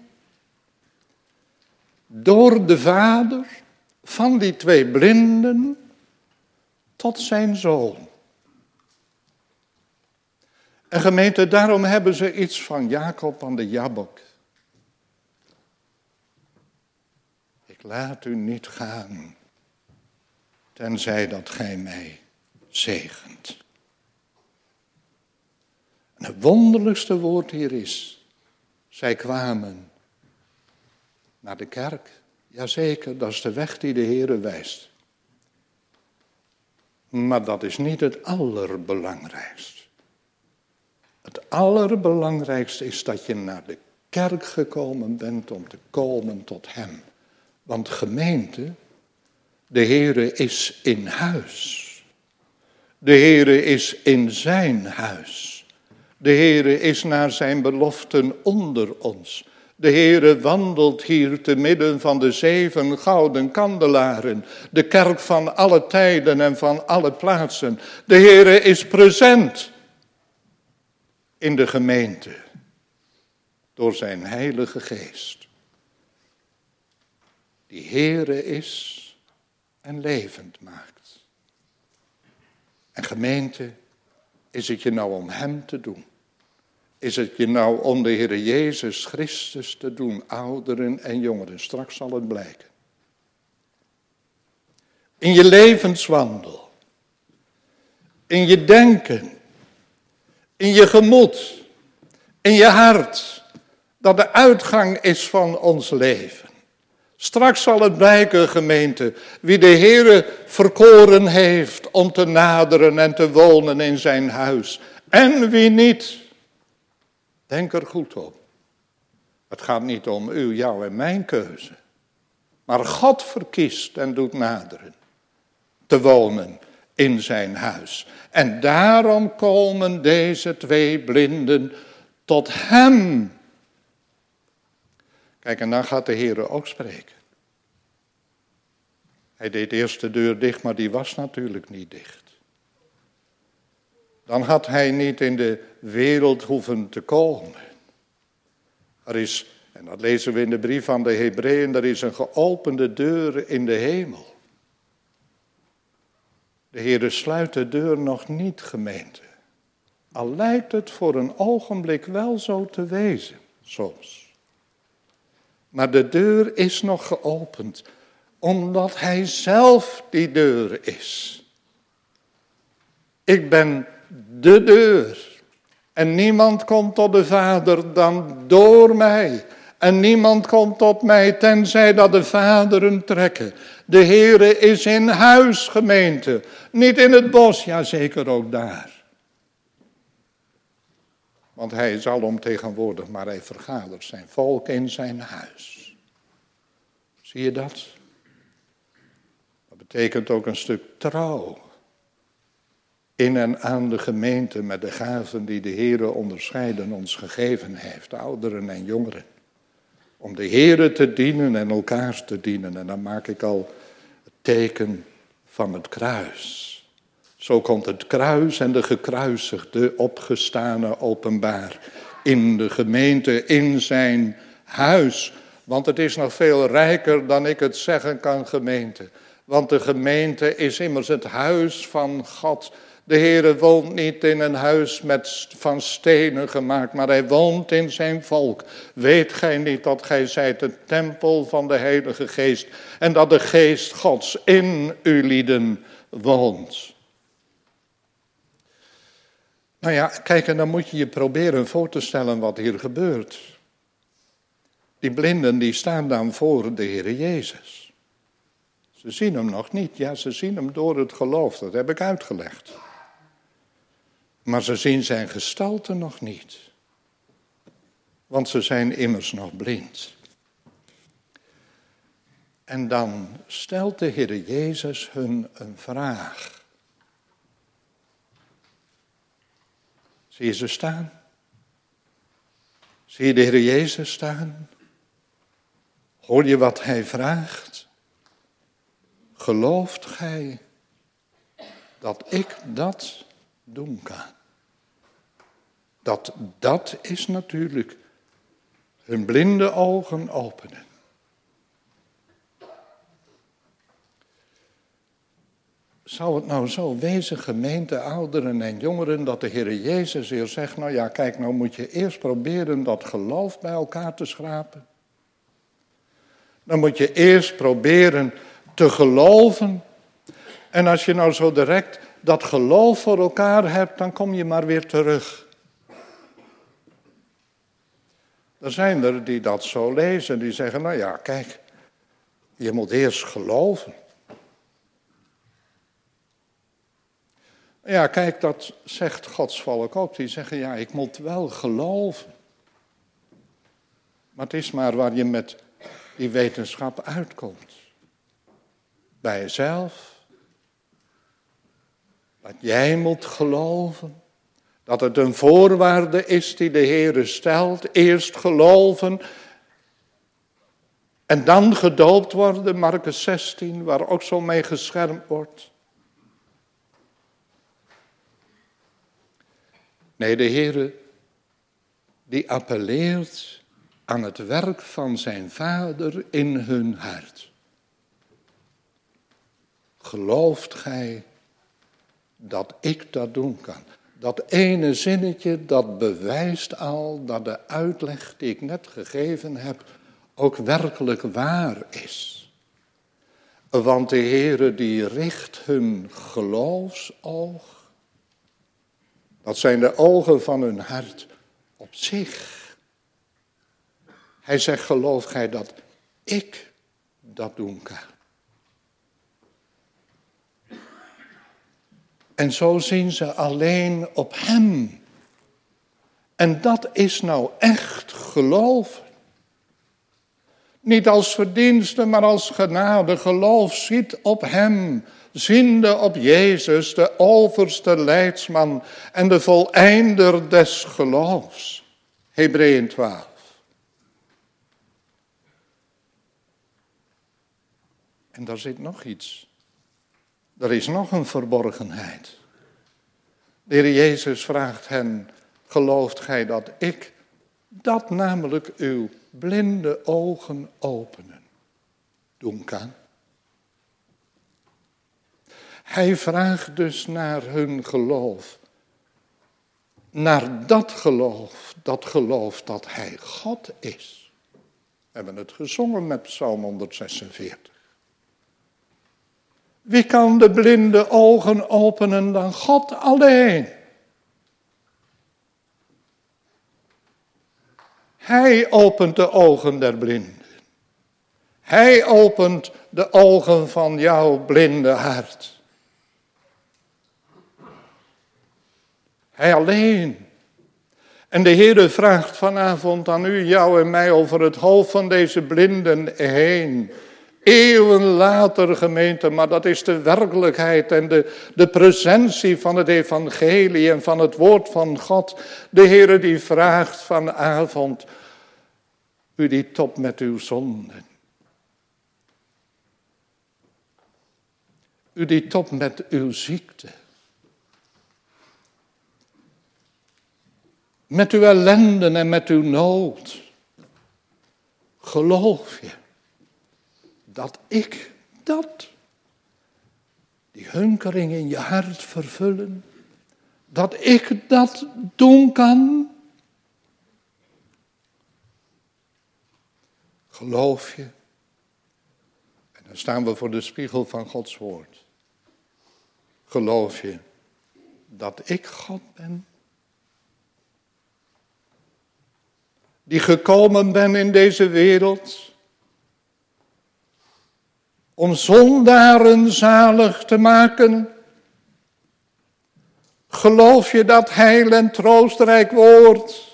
door de Vader van die twee blinden tot zijn zoon. En gemeente, daarom hebben ze iets van Jacob aan de Jabbok. Ik laat u niet gaan, tenzij dat gij mij zegent. En het wonderlijkste woord hier is, zij kwamen naar de kerk. Jazeker, dat is de weg die de Heere wijst. Maar dat is niet het allerbelangrijkste. Het allerbelangrijkste is dat je naar de kerk gekomen bent om te komen tot hem. Want gemeente, de Heere is in huis. De Heere is in zijn huis. De Heere is naar zijn beloften onder ons. De Heere wandelt hier te midden van de zeven gouden kandelaren. De kerk van alle tijden en van alle plaatsen. De Heere is present in de gemeente door zijn heilige geest. Die Heere is en levend maakt. En gemeente, is het je nou om hem te doen? Is het je nou om de Heere Jezus Christus te doen, ouderen en jongeren? Straks zal het blijken. In je levenswandel, in je denken, in je gemoed, in je hart, dat de uitgang is van ons leven. Straks zal het blijken, gemeente, wie de Heere verkoren heeft om te naderen en te wonen in zijn huis. En wie niet. Denk er goed op. Het gaat niet om u, jou en mijn keuze. Maar God verkiest en doet naderen. Te wonen in zijn huis. En daarom komen deze twee blinden tot hem. Kijk, en dan gaat de Heere ook spreken. Hij deed eerst de deur dicht, maar die was natuurlijk niet dicht. Dan had hij niet in de wereld hoeven te komen. Er is, en dat lezen we in de brief van de Hebreeën, er is een geopende deur in de hemel. De Heere sluit de deur nog niet, gemeente. Al lijkt het voor een ogenblik wel zo te wezen, soms. Maar de deur is nog geopend, omdat hij zelf die deur is. Ik ben de deur. En niemand komt tot de Vader dan door mij. En niemand komt tot mij tenzij dat de Vader hem trekken. De Heere is in huis, gemeente. Niet in het bos, ja zeker ook daar. Want hij is alomtegenwoordig, maar hij vergadert zijn volk in zijn huis. Zie je dat? Dat betekent ook een stuk trouw. In en aan de gemeente met de gaven die de Heere onderscheiden ons gegeven heeft. Ouderen en jongeren. Om de Heere te dienen en elkaar te dienen. En dan maak ik al het teken van het kruis. Zo komt het kruis en de gekruisigde opgestane openbaar. In de gemeente, in zijn huis. Want het is nog veel rijker dan ik het zeggen kan, gemeente. Want de gemeente is immers het huis van God. De Heere woont niet in een huis met, van stenen gemaakt, maar hij woont in zijn volk. Weet gij niet dat gij zijt de tempel van de Heilige Geest en dat de Geest Gods in u lieden woont? Nou ja, kijk, en dan moet je je proberen voor te stellen wat hier gebeurt. Die blinden die staan dan voor de Heere Jezus. Ze zien hem nog niet, ja, ze zien hem door het geloof, dat heb ik uitgelegd. Maar ze zien zijn gestalte nog niet. Want ze zijn immers nog blind. En dan stelt de Heere Jezus hun een vraag. Zie je ze staan? Zie je de Heere Jezus staan? Hoor je wat hij vraagt? Gelooft gij dat ik dat doen kan? Dat, dat is natuurlijk hun blinde ogen openen. Zou het nou zo wezen, gemeente, ouderen en jongeren, dat de Heere Jezus hier zegt, nou ja, kijk, nou moet je eerst proberen dat geloof bij elkaar te schrapen. Dan moet je eerst proberen te geloven. En als je nou zo direct dat geloof voor elkaar hebt, dan kom je maar weer terug. Er zijn er die dat zo lezen, die zeggen, nou ja, kijk, je moet eerst geloven. Ja, kijk, dat zegt Gods volk ook. Die zeggen, ja, ik moet wel geloven. Maar het is maar waar je met die wetenschap uitkomt. Bij jezelf. Dat jij moet geloven. Dat het een voorwaarde is die de Heere stelt. Eerst geloven. En dan gedoopt worden. Markus zestien, waar ook zo mee geschermd wordt. Nee, de Heere die appelleert aan het werk van zijn Vader in hun hart. Gelooft gij dat ik dat doen kan? Dat ene zinnetje, dat bewijst al dat de uitleg die ik net gegeven heb ook werkelijk waar is. Want de Heere die richt hun geloofsoog, dat zijn de ogen van hun hart, op zich. Hij zegt, geloof gij dat ik dat doen kan? En zo zien ze alleen op hem. En dat is nou echt geloven. Niet als verdienste, maar als genade. Geloof ziet op hem. Ziende op Jezus, de overste leidsman en de voleinder des geloofs. Hebreeën twaalf. En daar zit nog iets. Er is nog een verborgenheid. De Heer Jezus vraagt hen, gelooft gij dat ik, dat namelijk uw blinde ogen openen, doen kan? Hij vraagt dus naar hun geloof. Naar dat geloof, dat geloof dat hij God is. We hebben het gezongen met Psalm honderdzesenveertig. Wie kan de blinde ogen openen dan God alleen? Hij opent de ogen der blinden. Hij opent de ogen van jouw blinde hart. Hij alleen. En de Heere vraagt vanavond aan u, jou en mij over het hoofd van deze blinden heen. Eeuwen later, gemeente, maar dat is de werkelijkheid en de, de presentie van het evangelie en van het woord van God. De Heere die vraagt vanavond, u die topt met uw zonden. U die topt met uw ziekte. Met uw ellende en met uw nood. Geloof je dat ik dat, die hunkering in je hart vervullen, dat ik dat doen kan? Geloof je? En dan staan we voor de spiegel van Gods woord. Geloof je dat ik God ben? Die gekomen ben in deze wereld om zondaren zalig te maken. Geloof je dat heil en troostrijk woord?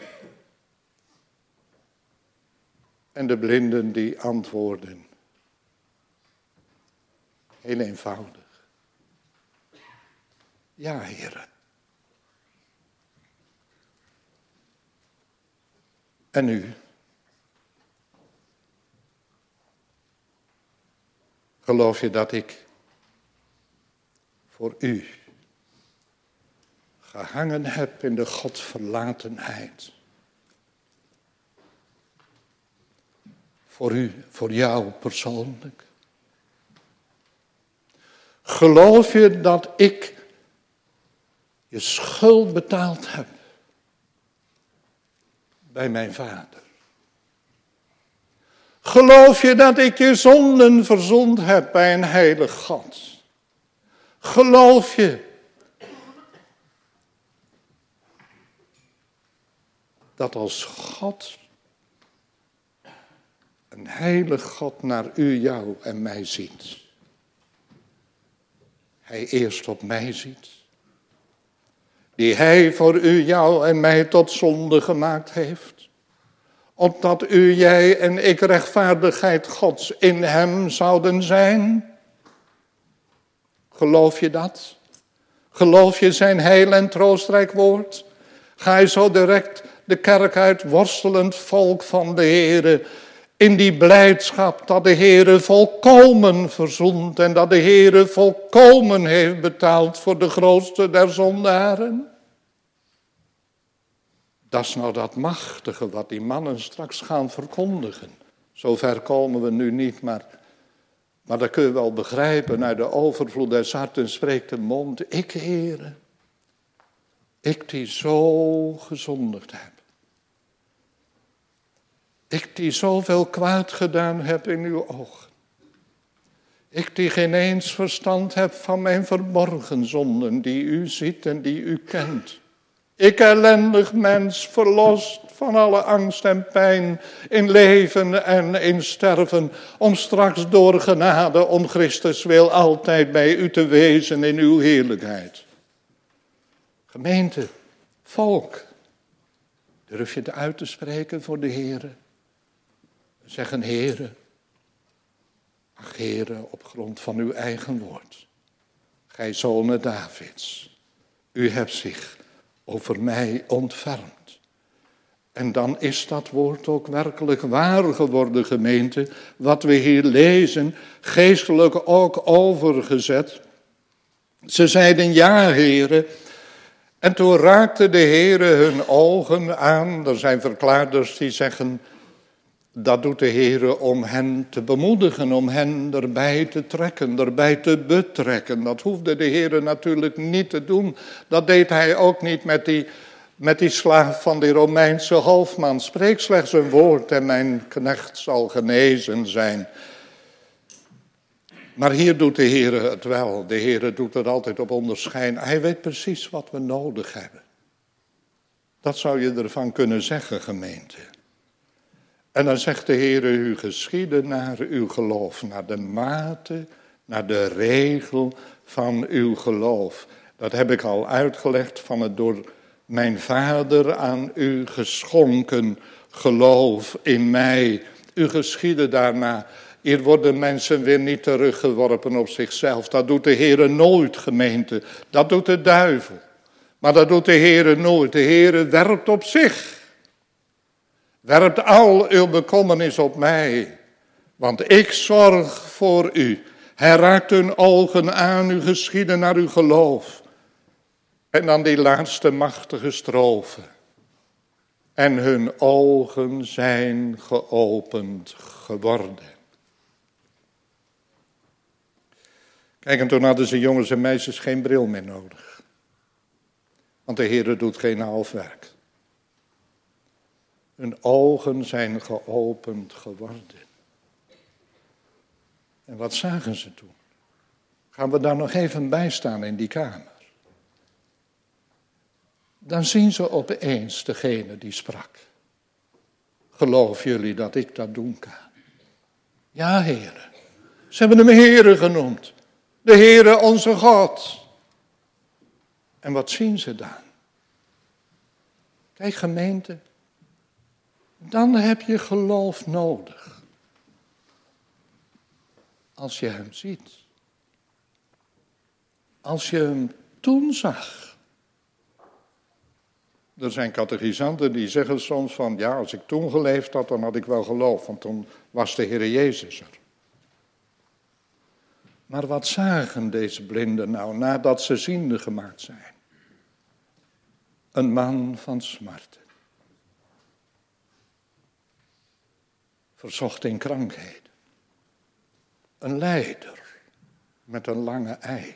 En de blinden die antwoorden. Heel eenvoudig. Ja, Heere. En u? Geloof je dat ik voor u gehangen heb in de Godverlatenheid? Voor u, voor jou persoonlijk? Geloof je dat ik je schuld betaald heb bij mijn Vader? Geloof je dat ik je zonden verzoend heb bij een heilig God? Geloof je dat als God, een heilig God, naar u, jou en mij ziet, hij eerst op mij ziet, die hij voor u, jou en mij tot zonde gemaakt heeft, opdat u, jij en ik rechtvaardigheid Gods in hem zouden zijn? Geloof je dat? Geloof je zijn heil en troostrijk woord? Ga je zo direct de kerk uit, worstelend volk van de Heere, in die blijdschap dat de Heere volkomen verzoent en dat de Heere volkomen heeft betaald voor de grootste der zondaren? Dat is nou dat machtige wat die mannen straks gaan verkondigen. Zover komen we nu niet, maar, maar dat kun je wel begrijpen. Uit de overvloed des harten spreekt de mond. Ik, Heere, ik die zo gezondigd heb. Ik die zoveel kwaad gedaan heb in uw ogen. Ik die geen eens verstand heb van mijn verborgen zonden, die u ziet en die u kent. Ik ellendig mens, verlost van alle angst en pijn in leven en in sterven, om straks door genade om Christus wil altijd bij u te wezen in uw heerlijkheid. Gemeente, volk, durf je het uit te spreken voor de Heere? Zeggen, Heere, ach Heere, op grond van uw eigen woord, gij zonen Davids, u hebt zich over mij ontfermd. En dan is dat woord ook werkelijk waar geworden, gemeente, wat we hier lezen, geestelijk ook overgezet. Ze zeiden, ja, Heere. En toen raakte de Heere hun ogen aan. Er zijn verklaarders die zeggen, dat doet de Heere om hen te bemoedigen, om hen erbij te trekken, erbij te betrekken. Dat hoefde de Heere natuurlijk niet te doen. Dat deed hij ook niet met die, met die slaaf van die Romeinse hoofdman. Spreek slechts een woord en mijn knecht zal genezen zijn. Maar hier doet de Heer het wel. De Heer doet het altijd op onderscheid. Hij weet precies wat we nodig hebben. Dat zou je ervan kunnen zeggen, gemeente. En dan zegt de Heer, u geschieden naar uw geloof, naar de mate, naar de regel van uw geloof. Dat heb ik al uitgelegd van het door mijn Vader aan u geschonken geloof in mij. U geschieden daarna. Hier worden mensen weer niet teruggeworpen op zichzelf. Dat doet de Heer nooit, gemeente. Dat doet de duivel. Maar dat doet de Heer nooit. De Heer werpt op zich. Werpt al uw bekommernis op mij. Want ik zorg voor u. Hij raakt hun ogen aan, u geschieden naar uw geloof. En dan die laatste machtige strofe. En hun ogen zijn geopend geworden. Kijk, en toen hadden ze jongens en meisjes geen bril meer nodig. Want de Heer doet geen halfwerk. Hun ogen zijn geopend geworden. En wat zagen ze toen? Gaan we daar nog even bij staan in die kamer? Dan zien ze opeens degene die sprak. Geloof jullie dat ik dat doen kan? Ja, Heere. Ze hebben hem Heere genoemd. De Heere onze God. En wat zien ze dan? Kijk, gemeente. Dan heb je geloof nodig. Als je hem ziet. Als je hem toen zag. Er zijn catechisanten die zeggen soms van, ja, als ik toen geleefd had, dan had ik wel geloof, want toen was de Heer Jezus er. Maar wat zagen deze blinden nou, nadat ze ziende gemaakt zijn? Een man van smarten. Verzocht in krankheden. Een lijder met een lange ei.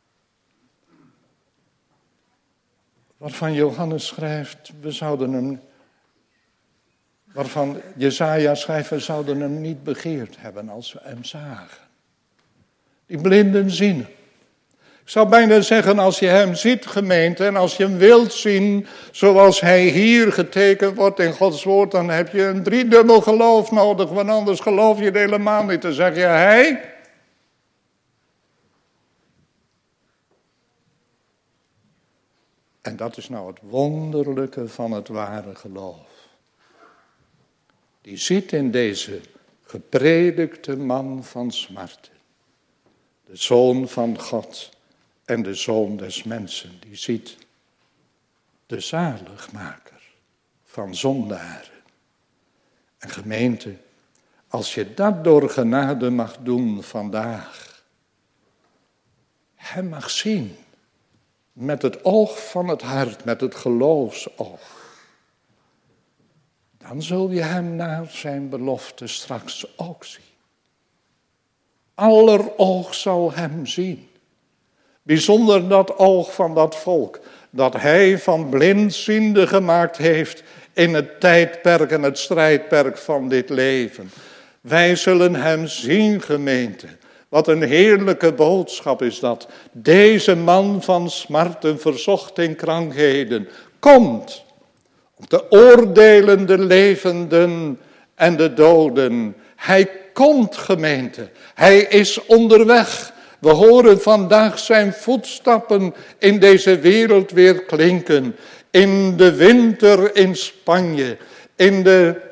Waarvan Johannes schrijft, we zouden hem, waarvan Jesaja schrijft, we zouden hem niet begeerd hebben als we hem zagen. Die blinden zien hem. Ik zou bijna zeggen, als je hem ziet, gemeente, en als je hem wilt zien, zoals hij hier getekend wordt in Gods woord, dan heb je een driedubbel geloof nodig, want anders geloof je het helemaal niet. Dan zeg je, hij... En dat is nou het wonderlijke van het ware geloof. Die ziet in deze gepredikte man van smarten, de Zoon van God en de Zoon des mensen, die ziet de zaligmaker van zondaren. En gemeente, als je dat door genade mag doen vandaag, hem mag zien. Met het oog van het hart, met het geloofsoog. Dan zul je hem naar zijn belofte straks ook zien. Aller oog zal hem zien. Bijzonder dat oog van dat volk. Dat hij van blindziende gemaakt heeft in het tijdperk en het strijdperk van dit leven. Wij zullen hem zien, gemeente. Wat een heerlijke boodschap is dat. Deze man van smarten, verzocht in krankheden, komt om te oordelen de levenden en de doden. Hij komt, gemeente. Hij is onderweg. We horen vandaag zijn voetstappen in deze wereld weer klinken. In de winter in Spanje, in de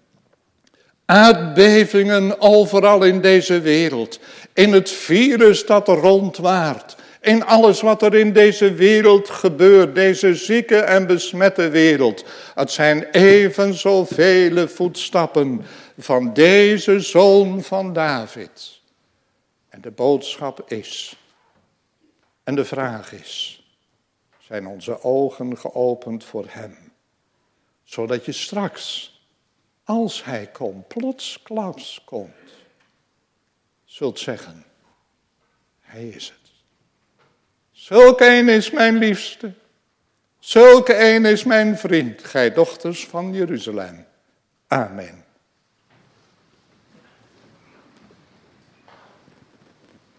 aardbevingen overal in deze wereld. In het virus dat er rondwaart. In alles wat er in deze wereld gebeurt. Deze zieke en besmette wereld. Het zijn even zoveel voetstappen van deze zoon van David. En de boodschap is. En de vraag is. Zijn onze ogen geopend voor hem? Zodat je straks, als hij komt, plotsklaps komt. Zult zeggen, hij is het. Zulke een is mijn liefste. Zulke een is mijn vriend, gij dochters van Jeruzalem. Amen.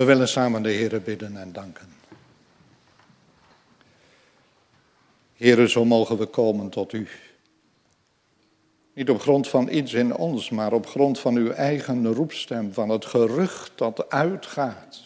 We willen samen de Heere bidden en danken. Heere, zo mogen we komen tot u. Niet op grond van iets in ons, maar op grond van uw eigen roepstem, van het gerucht dat uitgaat.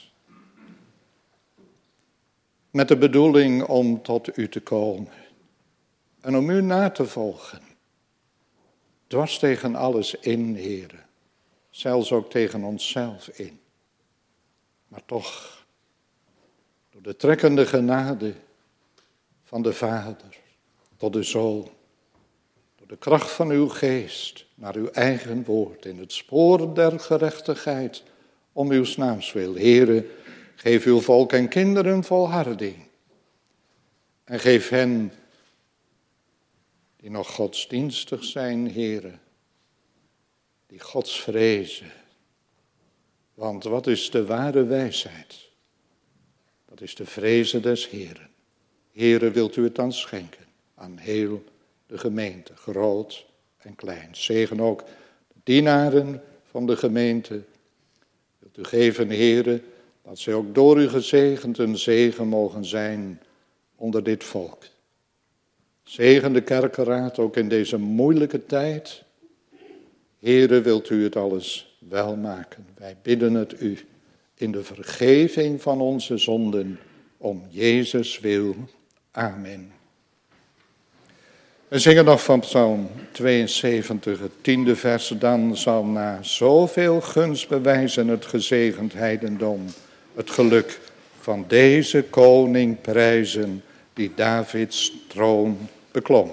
Met de bedoeling om tot u te komen en om u na te volgen. Dwars tegen alles in, Heere, zelfs ook tegen onszelf in. Maar toch, door de trekkende genade van de Vader tot de Zoon, door de kracht van uw geest naar uw eigen woord in het spoor der gerechtigheid om uw naams wil. Heere, geef uw volk en kinderen volharding en geef hen die nog godsdienstig zijn, Heere, die Gods vrezen. Want wat is de ware wijsheid? Dat is de vrezen des Heeren. Heere, wilt u het dan schenken aan heel de gemeente, groot en klein. Zegen ook de dienaren van de gemeente. Wilt u geven, Heere, dat zij ook door u gezegend een zegen mogen zijn onder dit volk. Zegen de kerkenraad ook in deze moeilijke tijd. Heere, wilt u het alles wel maken. Wij bidden het u in de vergeving van onze zonden om Jezus wil. Amen. We zingen nog van Psalm tweeënzeventig, het tiende vers. Dan zal na zoveel gunst bewijzen het gezegend heidendom het geluk van deze koning prijzen die Davids troon beklom.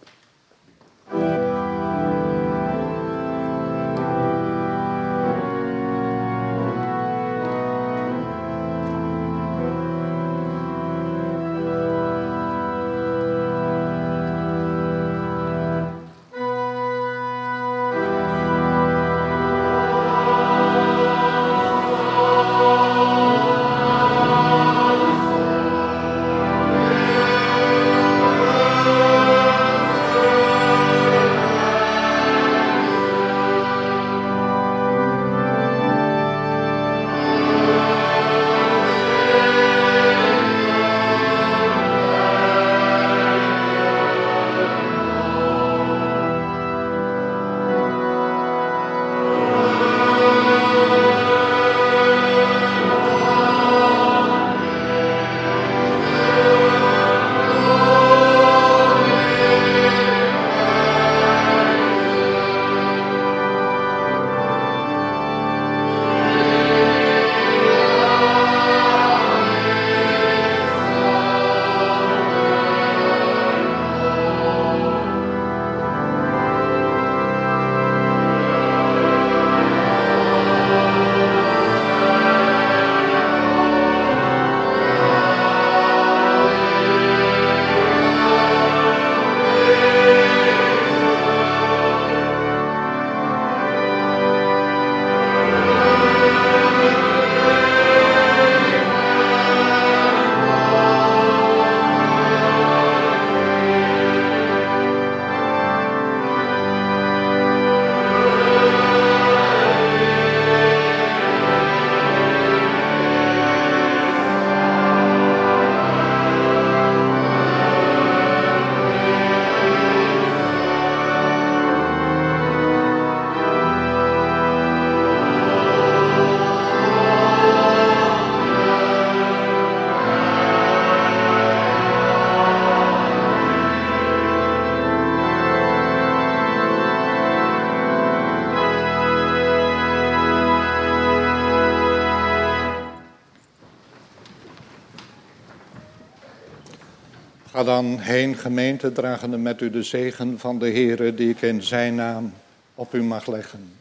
Ga dan heen, gemeente, dragende met u de zegen van de Heere, die ik in zijn naam op u mag leggen.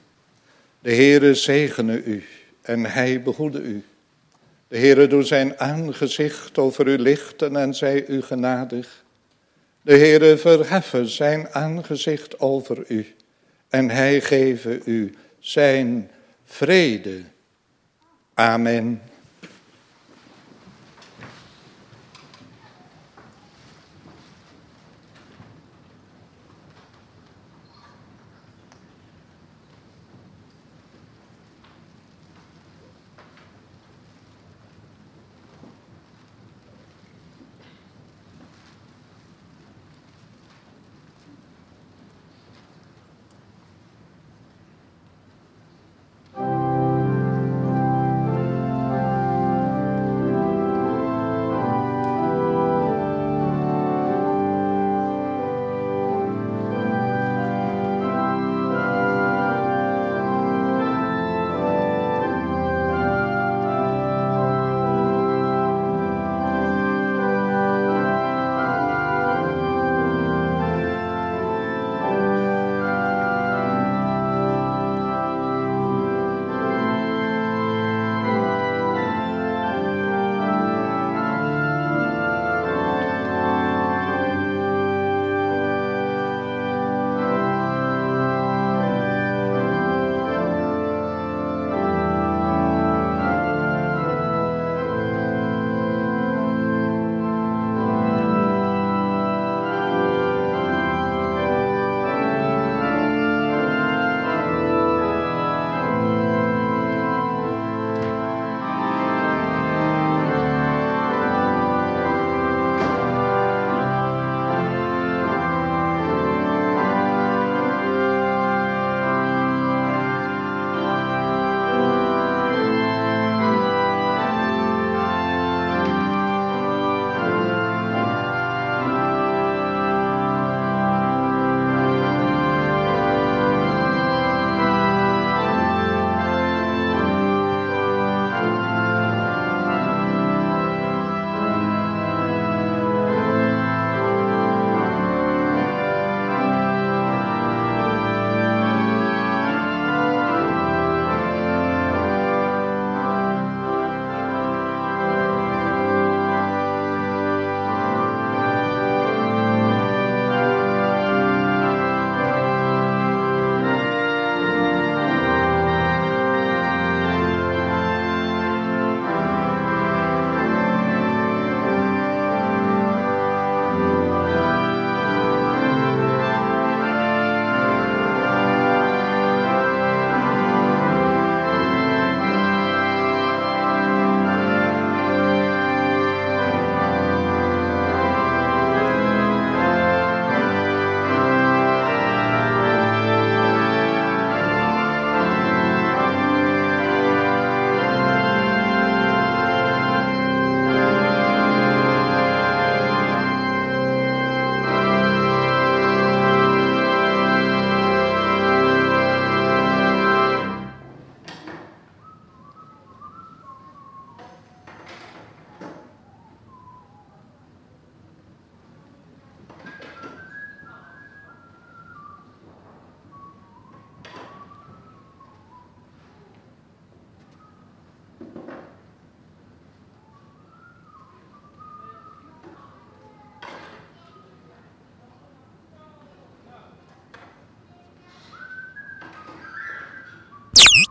De Heere zegene u en hij behoede u. De Heere doe zijn aangezicht over u lichten en zij u genadig. De Heere verheffen zijn aangezicht over u en hij geven u zijn vrede. Amen.